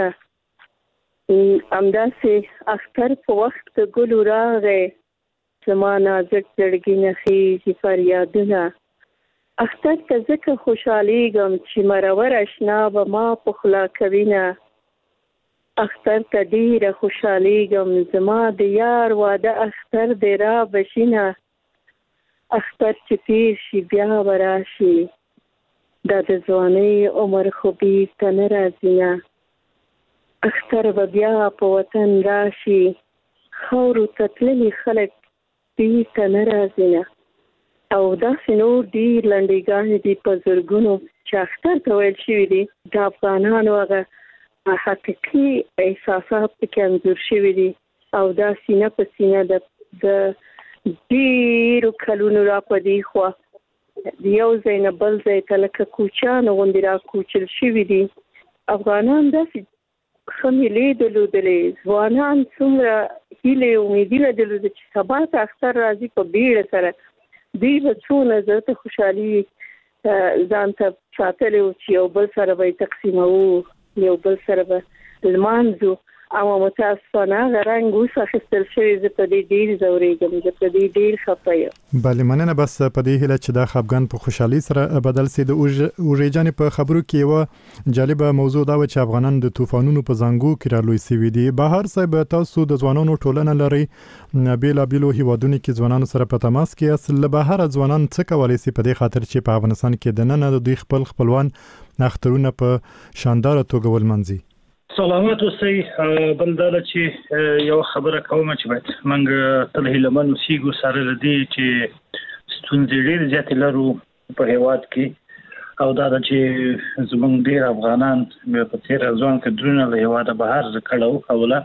همداسې اختر په وخت د ګلو راغی زما نازک زړګي نه خیږي فریادونه اختر ته ځکه خوشحالیږم چې مرور اشنا به ما په خوله کوینه اختر ته ډېره خوشحالیږم زما د یار واده اختر دی را بشینه اختر چې تیر شي بیا به راشي دا د ځوانۍ عمر خو بیرته نه راځي نه اختر به بیا په وطن راشي خاورو ته تللي خلک بیرته نه راځي نه او داسې نور ډېر لنډیګانې دي په زرګونو چې اختر ته ویل شوي دي د افغانانو هغه حقیقي احساسات پکې انځور شوي دي او دا سینه په سینه د ډېرو کلونو را په دې خوا یو ځای نه بل ځای ته لکه کوچیانو غوندې را کوچل شوي دي افغانان داسې ښه مېلې درلودلې ځوانان څومره هیلې امیدي لرلې چې سبا ته اختر راځي په بیړه سره دوی به څونه زړه ته خوشحالي ځان ته ساتلی وو چې یو بل سره به یې تقسیموو یو بل سره به لمانځو اما متاسفانه هغه رنګ اوس اخیستل شوی زه په دې ډېر ځورېږم زه په دې ډېر خفه یم بلې مننه بس په دې هیله چې دا خفګان په خوشحالي سره بدل سي د اوژې جانې په خبرو کې یوه جالبه موضوع دا و چې افغانان د طوفانونو په زنګو کې رالوی سوي دي بهر صاحب تاسو د ځوانانو ټولنه لري بیلابیلو هیوادونو کې ځوانانو سره په تماس کې اصل له بهر ځوانان څه کولی سي په دې خاطر چې په افغانستان کې د نن د دوی خپل خپلوان اخترونه په شاندار توګه ولمنځي سلامات اوسئ بلداله چې یو خبره کوم چې باید موږ تل هیلمن اوسېږو سره لدی چې ستونزې ډېرې زیاتې لرو په هیواد کې او دا چې زموږ ډېر افغانان په تیر ځوان کډرونه له هیواده بهر کړو اوله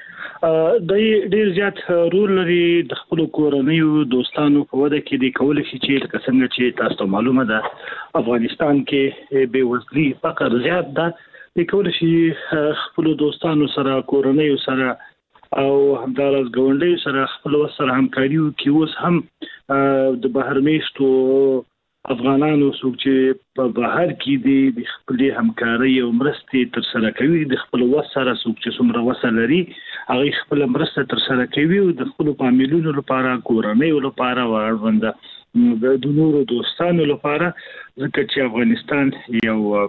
د ډېر زیات رول لري د خپل کورنیو دوستانو په وده کې د کول شي چې لکه څنګه چې تاسو معلومه ده افغانستان کې بې وزلي فقر زیات ده د کول شي خپل دوستانو سره کورنیو سره او همدارس ګاونډیو سره خپل سره همکاري وکړي اوس هم د بهر میشتو افغانانو څوک چې په بهر کې دي د خپل همکاري او مرستې تر سره کوي د خپل وسره څوک چې څومره وسه لري هغه خپل مرسته تر سره کوي او د خپل فامیلونو لپاره کورنیو لپاره ورونده د نورو دوستانو لپاره ځکه چې افغانستان یو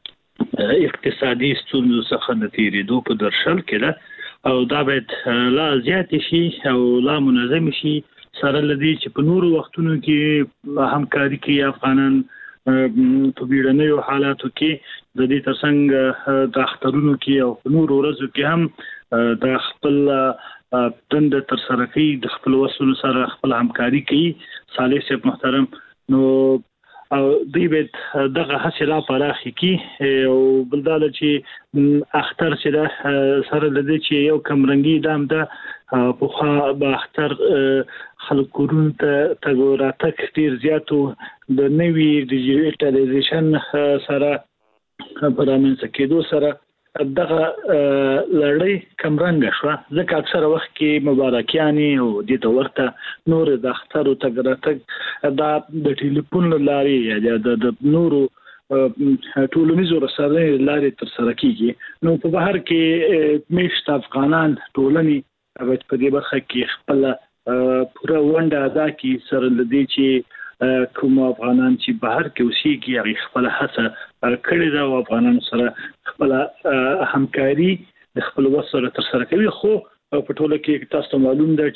اقتصادي ستونزو څخه د تیریدو په درشل کې ده او دا باید لا زیات شي او لا منظم شي سره لدی چې په نورو وختونو کې همکاري کوي افغانان په بیړنیو حالاتو کې د دې ترڅنګ د اخترونو کې او په نورو ورځو کې هم د خپل تند تر سره کوي د خپل وسلو سره خپل همکاري کوي صالح صاحب محترم نو او دوی به دغه حاصله پراخي کی او بلداله چې اختر چې ده سره لدی چې یو کم رنگي دام ده په خو به اختر خلک کورون ته تګوراتک ډیر زیاتو د نوي ډیجیټالایزیشن سره پرامنځ کېدو سره دغه لړۍ کمرنګ شو ځکه اکثره وخت کې مبارکیاني او د تورته نور د اختر او تګراتک دا د ټلیفون لاري یا د نورو ټولنیزو رسنیو لاري تر سره کیږي نو په بهر کې میشت افغانان ټولني په دې برخه کې خپل پوره ونده ادا کی سره لدی چې کوم افغانان چې بهر کې اوسېږي هغه خپل هڅه کړې ده او افغانان سره خپل همکاري د خپل وسره تر سره کوي خو په ټوله کې تاسو معلوم ده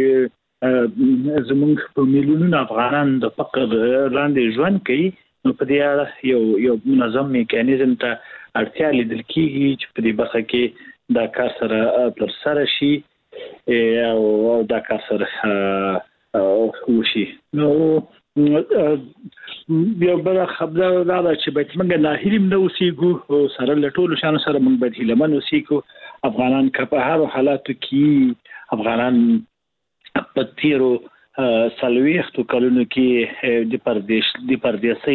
چې زمونږ په میلیونونو افغانان د فقر لاندې ژوند کوي نو په دې اړه یو یو منظم میکانیزم ته اړتیا لیدل کېږي چې په دې برخه کې دا کار سره تر سره شي او دا کار سره وشي نو یو بل خبره دا چې باید موږ نه هیریم نو سیګو سره لټول شان سره موږ باید هیلمن وسیګو افغانان په هر حالاتو کې افغانان په تیرو سلويختو کلونو کې د پردیش د پردیسي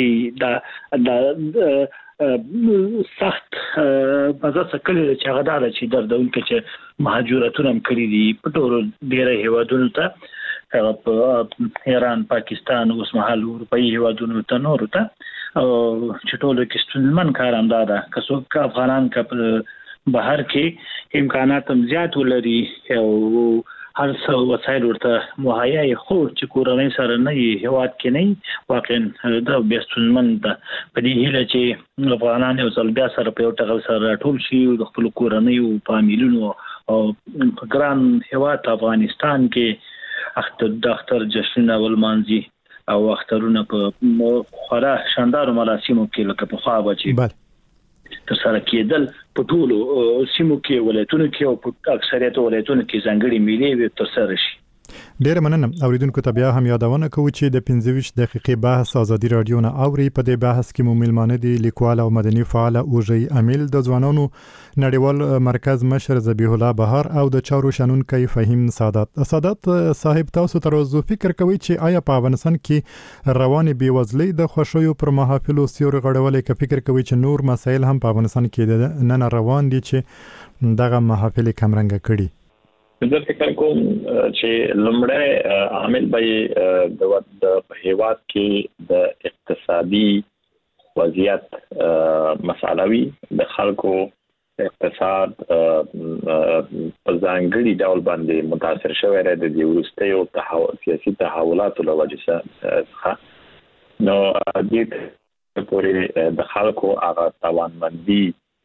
د سخت بازار څخه چې هغه دار چې دردون کې چې مهاجرتونه هم کړی دي په ټولو ډیره هیوادونو ته ایران پاکستان اوس مهال اروپאי هیوادونو ته نور ته چې ټولو کې ستونزمن کار هم ده که څوک افغانان کپ بهر کې امکانات هم زیات ولري او هر څو وسایل ورته مهیا خو چې کورنۍ سره نه هیواد کې نه واقعا دا بیاستونمن ده په دې هیله چې افغانان یو ځل بیا سره په یو ټغل سره ټول شي د خپل کورنۍ او فامیلونو او ګران هیواد افغانستان کې اختر د اختر جشنونه ولمانځي او اخترونه په خورا شاندار مراسمو کې لکه په خوا بچي تر سره کېدل په ټولو سیمو کې ولایتونو کې او په اکثریت ولایتونو کې ځانګړي میلې تر سره شي. ډیر مننه. اوریدونکو ته بیا هم یادونه کوو چې د پنځه ویشت دقیقې بحث ازادي رادیو نه اوري. په دې بحث کې مو ملمانه دي لیکوال او مدني فعال اوجي امیل د ځوانانو نړیوال مرکز مشر ذبیح الله بهار او د چارو شنونکو فهیم سادات. سادات صاحب تاسو تر اوسه فکر کوي چې آیا په افغانستان کې روان بیوزلۍ د خوشیو پر محافل او سیور غړولې کې فکر کوي چې نور مسایل هم په افغانستان کې نن روان دي چې دغه محافل کمرنګ کړي؟ زه فکر کوم چې لومړی عامل به د هیواد کې د اقتصادي وضعیت مسالوي د خلکو اقتصاد په ځانګړي ډول باندې متاثر شوی دی د وروستیو تحول سیاسي تحولاتو له وجې څخه نو دې پورې د خلکو هغه توانمندي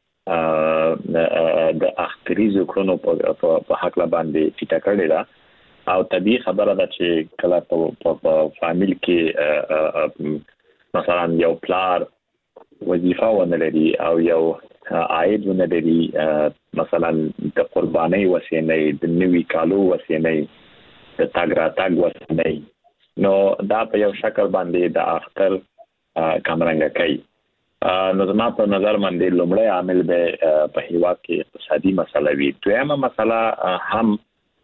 د اختریزو کړنو په حق لا باندې ټیټه کړې ده او طبيعي خبره ده چې کله په فامیل کې مثلا یو پلار وظیفه ونه لري او یو عاید ونه لري مثلا د قرباني وسیلې د نوي کالو وسیلې د تاګ را تاګ وسیلې نو دا په یو شکل باندې د اختر کمرنګ کوي. نو زما په نظر باندې لومړی عامل به په هیواد کې اقتصادي مسله وي. دویمه مسله هم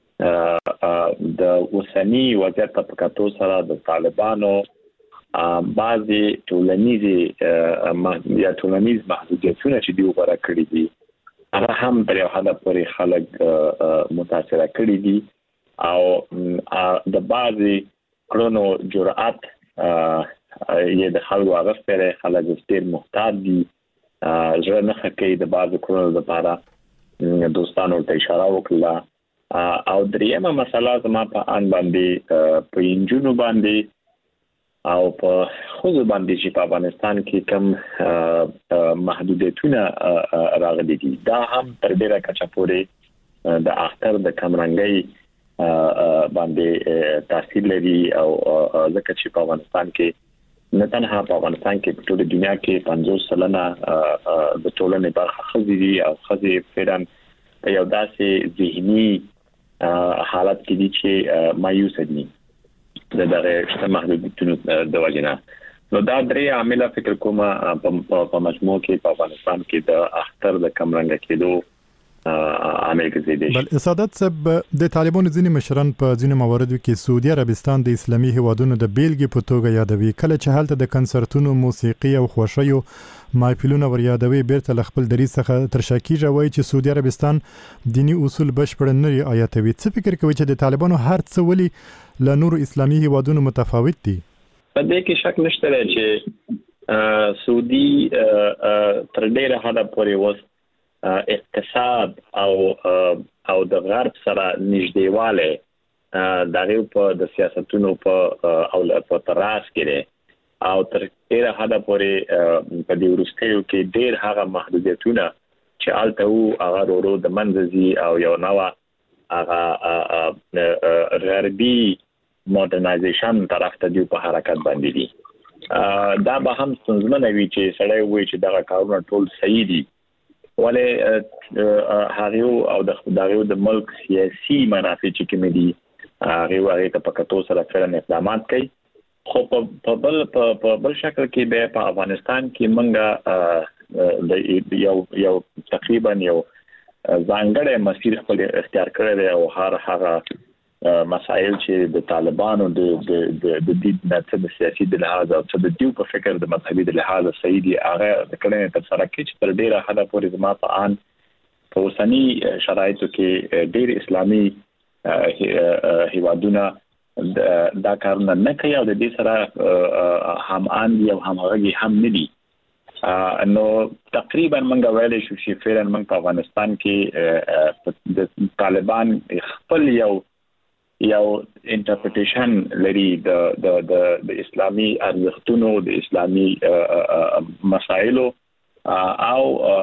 د اوسنی وضعیت په کتو سره د طالبانو بعضي ټولنیزي یا ټولنیز محدودیتونه چې دی وګړه کړی دي هغه هم په یو حد پورې خلک متاثر کړی دي او د بعضي کړنو جرأت یې د خلکو هغه سره خلک ډېر محتاط دي ځکه نه کوي د بعضو کړنو لپاره دوستانو ته اشاره وکړه او دریمه مسله زما په ان باندې په انجونو باندې او په خوځو باندې چې په افغانستان کې کم محدودیتونه راغلي دي دا هم تر ډیره کچه پورې د اختر د کمرنګي باندې تاثیر لري او ځکه چې په افغانستان کې نه تنها په افغانستان کې په ټول دنیا کې پنځوس سلنه د ټولنې برخه خزي دي او خزي فعلا په یو داسې ذهني حالت کې دي چې مایوس دي د دغه شته محدودیتونو د وجنه. نو دا درې عامل فکر کوم په مجموع کې په افغانستان کې د اختر د کمرنګ کېدو عامل کې بل سادات صاحب د طالبانو ځینې مشران په ځینې مواردو کې سعودي عربستان د اسلامي هیوادونو د بیلګې په توګه یادوي کله چې حالت د کنسرتونو موسیقي او خوشیو محفلونه ور یادوي بیرته خپل دریځ څخه تر شا کیږي وایي چې سعودي عربستان دینی اصول بشپړ نه رعایتوي. څه فکر کوي چې د طالبانو هر څه ولي له نور اسلامي هیوادونو متفاوت دي؟ په دې کې شک نشته چې سعودي تر ډیره حده پورې وس اقتصاد او او د غرب سره نږدېواله دغه په د سیاستونو په او په تراس کې او تر ډیره حده پورې په دې ورستیو کې ډیر هغه محدودیتونه چې الته وو هغه ورو د منځي او یو نوو هغه غربي مودرنایزیشن طرف ته دی په حرکت باندې دي دا به هم څنګه وی چې سړی وایي چې دغه کارونه ټول صحیح دي ولې هغه او د خدایو د ملک سیاسي منافع چې کوم دي هغه هغه ته پکتو سره فعلا اقدامات کوي خو په بل په بل شکل کې به په افغانستان کې منګه د یو یو تقریبا یو ځانګړی مسیر خپل اختیار کړی دی او هر هغه مسایل چې د طالبانو د د د دین د سیاسي د لحاظ او د دیو په فکر د مذهبي د لحاظ صحیح دي هغه د کړنې تر سره کې چې تر ډیره حد پورې زما په ان په اوسنی شرایطو کې ډیر اسلامي هیوادونه دا کارونه نه کوي او د دې سره هم ان یو همغږي هم نه دي نو تقریبا منګه ویلې شو چې فعلا منګ په افغانستان کې د طالبان خپل یو یو انټرپریټیشن لري د د د اسلامي ارزښتونو د اسلامي مسایلو او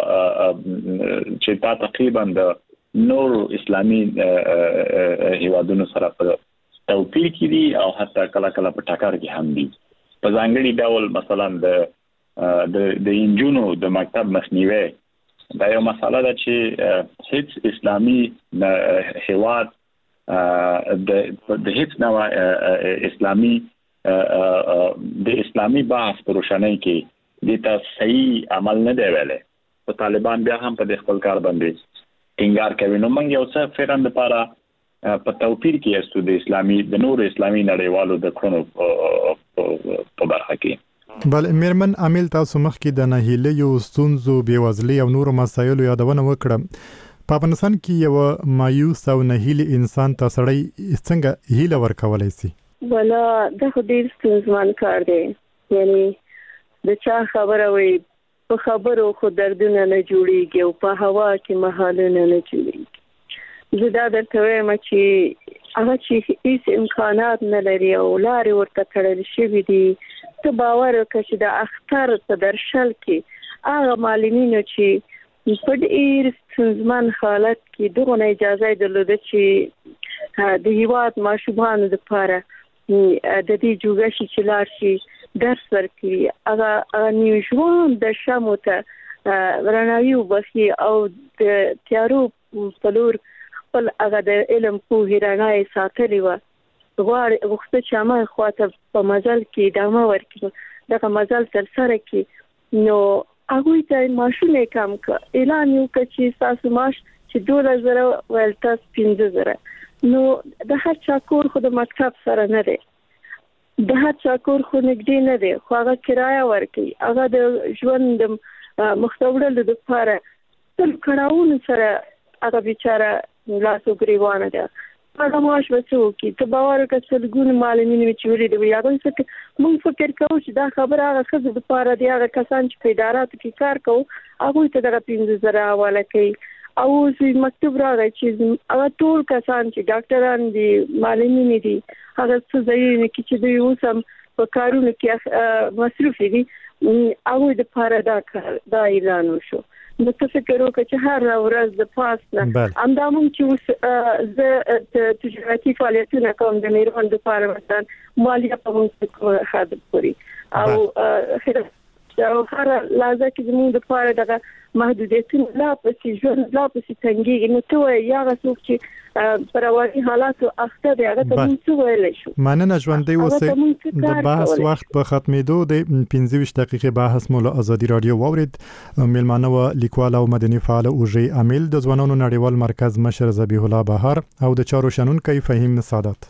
چې تا تقریبا د نور اسلامي هیوادونو سره په توپیر کې دي او حتی کله کله په ټاکر کې هم دي په ځانګړي ډول مثلا د د د انجونو د مکتب مسنیوي دا یو مسله ده چې هیڅ اسلامي هیواد د د هیڅ نوع اسلامي د اسلامي بحث پروشنۍ کې د تا صحیح عمل نه دی ویلې په طالبان بیا هم په خپل کار باندې ټینګار کوي نو موږ یو څه فعلا لپاره په توپیر کې استو د اسلامي د نور اسلامي نړیوالو د کړنو په برخه کې بل میرمن عامل تاسو مخ کې د نهیله یو ستونزو بیوزلي او نور مسایلو یادونه وکړه په افغانستان کې یو مایوس او نهیله انسان ته سړی څنګه هیله ورکولای شي ولا د ډیر ستونزمن کار دی یعنی د چا خبره وي په خبرو خو دردونه نه جوړیږي او په هوا کې محالونه نه جوړیږي زه دا درته وایم چې هغه چې هیڅ امکانات نه لري او لارې ورته تړل شوي دي ته باور وکړه چې د اختر په درشل کې هغه معلمینو چې په ډېر ستونزمن حالت کې دغه اجازه درلوده چې د هیواد ماشومانو لپاره د دې جوګه شي چې لار شي درس ورکړي هغه نیو ژوند د شمو ته رڼاوي وبخي او د تیارو په لور خپل هغه د علم په هیرانای ساتلی و غواړي وخت چې ما خواته په مزل کې ادامه ورکړي دغه مزل تر سره کې نو هغه ته ماشومه کم ک اعلان یو چې تاسو ماش چې دوه زره ولته پنځه زره نو د هر چا کور خو د مکتب سره نه دی د هر چا کور خو نګدي نه دی خو هغه کرایه ورکړي هغه د ژوند مختوړل د لپاره تل کړهون سره هغه بیچاره لاسو گریوانه ده هغه ماش وڅو کی ته باور وکړه سلګون معلمین چې ویلي دی هغه څه مونږ فکر کوو چې دا خبره هغه خزه د پاره دی هغه کسان چې په اداراتو کې کار کوي هغه ته دغه پنځه زره حواله کوي او چې مکتوب راغی چې هغه ټول کسان چې ډاکټران دي معلمین دي هغه څه ځای کې چې دوی اوسم په کارونو کې مصروف دي هغه د پاره دا دا اعلان وشو نو څه فکر وکړه چې هر ورځ د پاس نه امدا مونږ چې زه تجارتي فعالیتونه کوم د میرمن د پاره مثلا مالیه په مونږ خاطر پوری او خیر او هر لازم چې زموږ د پاره دغه محدودیتونه لا پسې ژوند لا پسې تنګي نو ته یاغه څوک چې پروايي حالات اخته دی هغه ته موږ ویل شو مننه ژوندۍ اوسئ د بحث وخت په ختمېدو د پنځه ویشت دقیقې بحث مو له ازادي رادیو واورید میلمانه و لیکوال او مدني فعال اوجي عامل د ځوانانو نړیوال مرکز مشر ذبیح الله بهار او د چارو شنونکو فهیم سعادت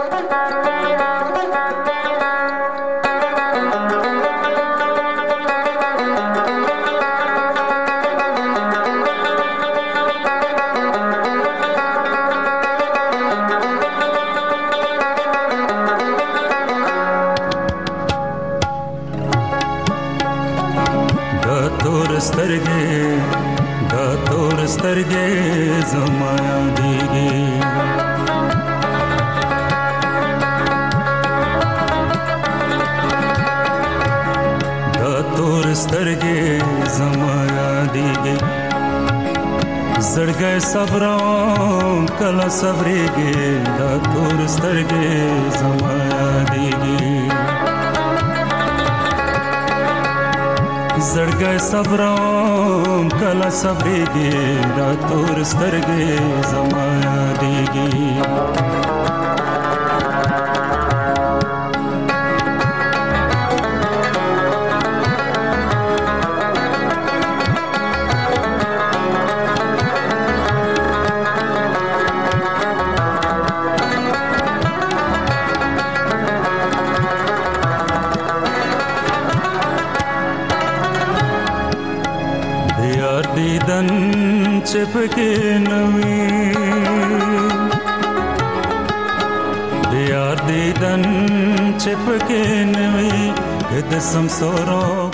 صبرم کلا صبرېږي دا تور سترګې زما یادېږي زړګی صبرم کلا صبرېږي دا تور سترګې زما یادېږي یار دیدن چپکه نوی یار دیدن چپکه نوی که د سمسورو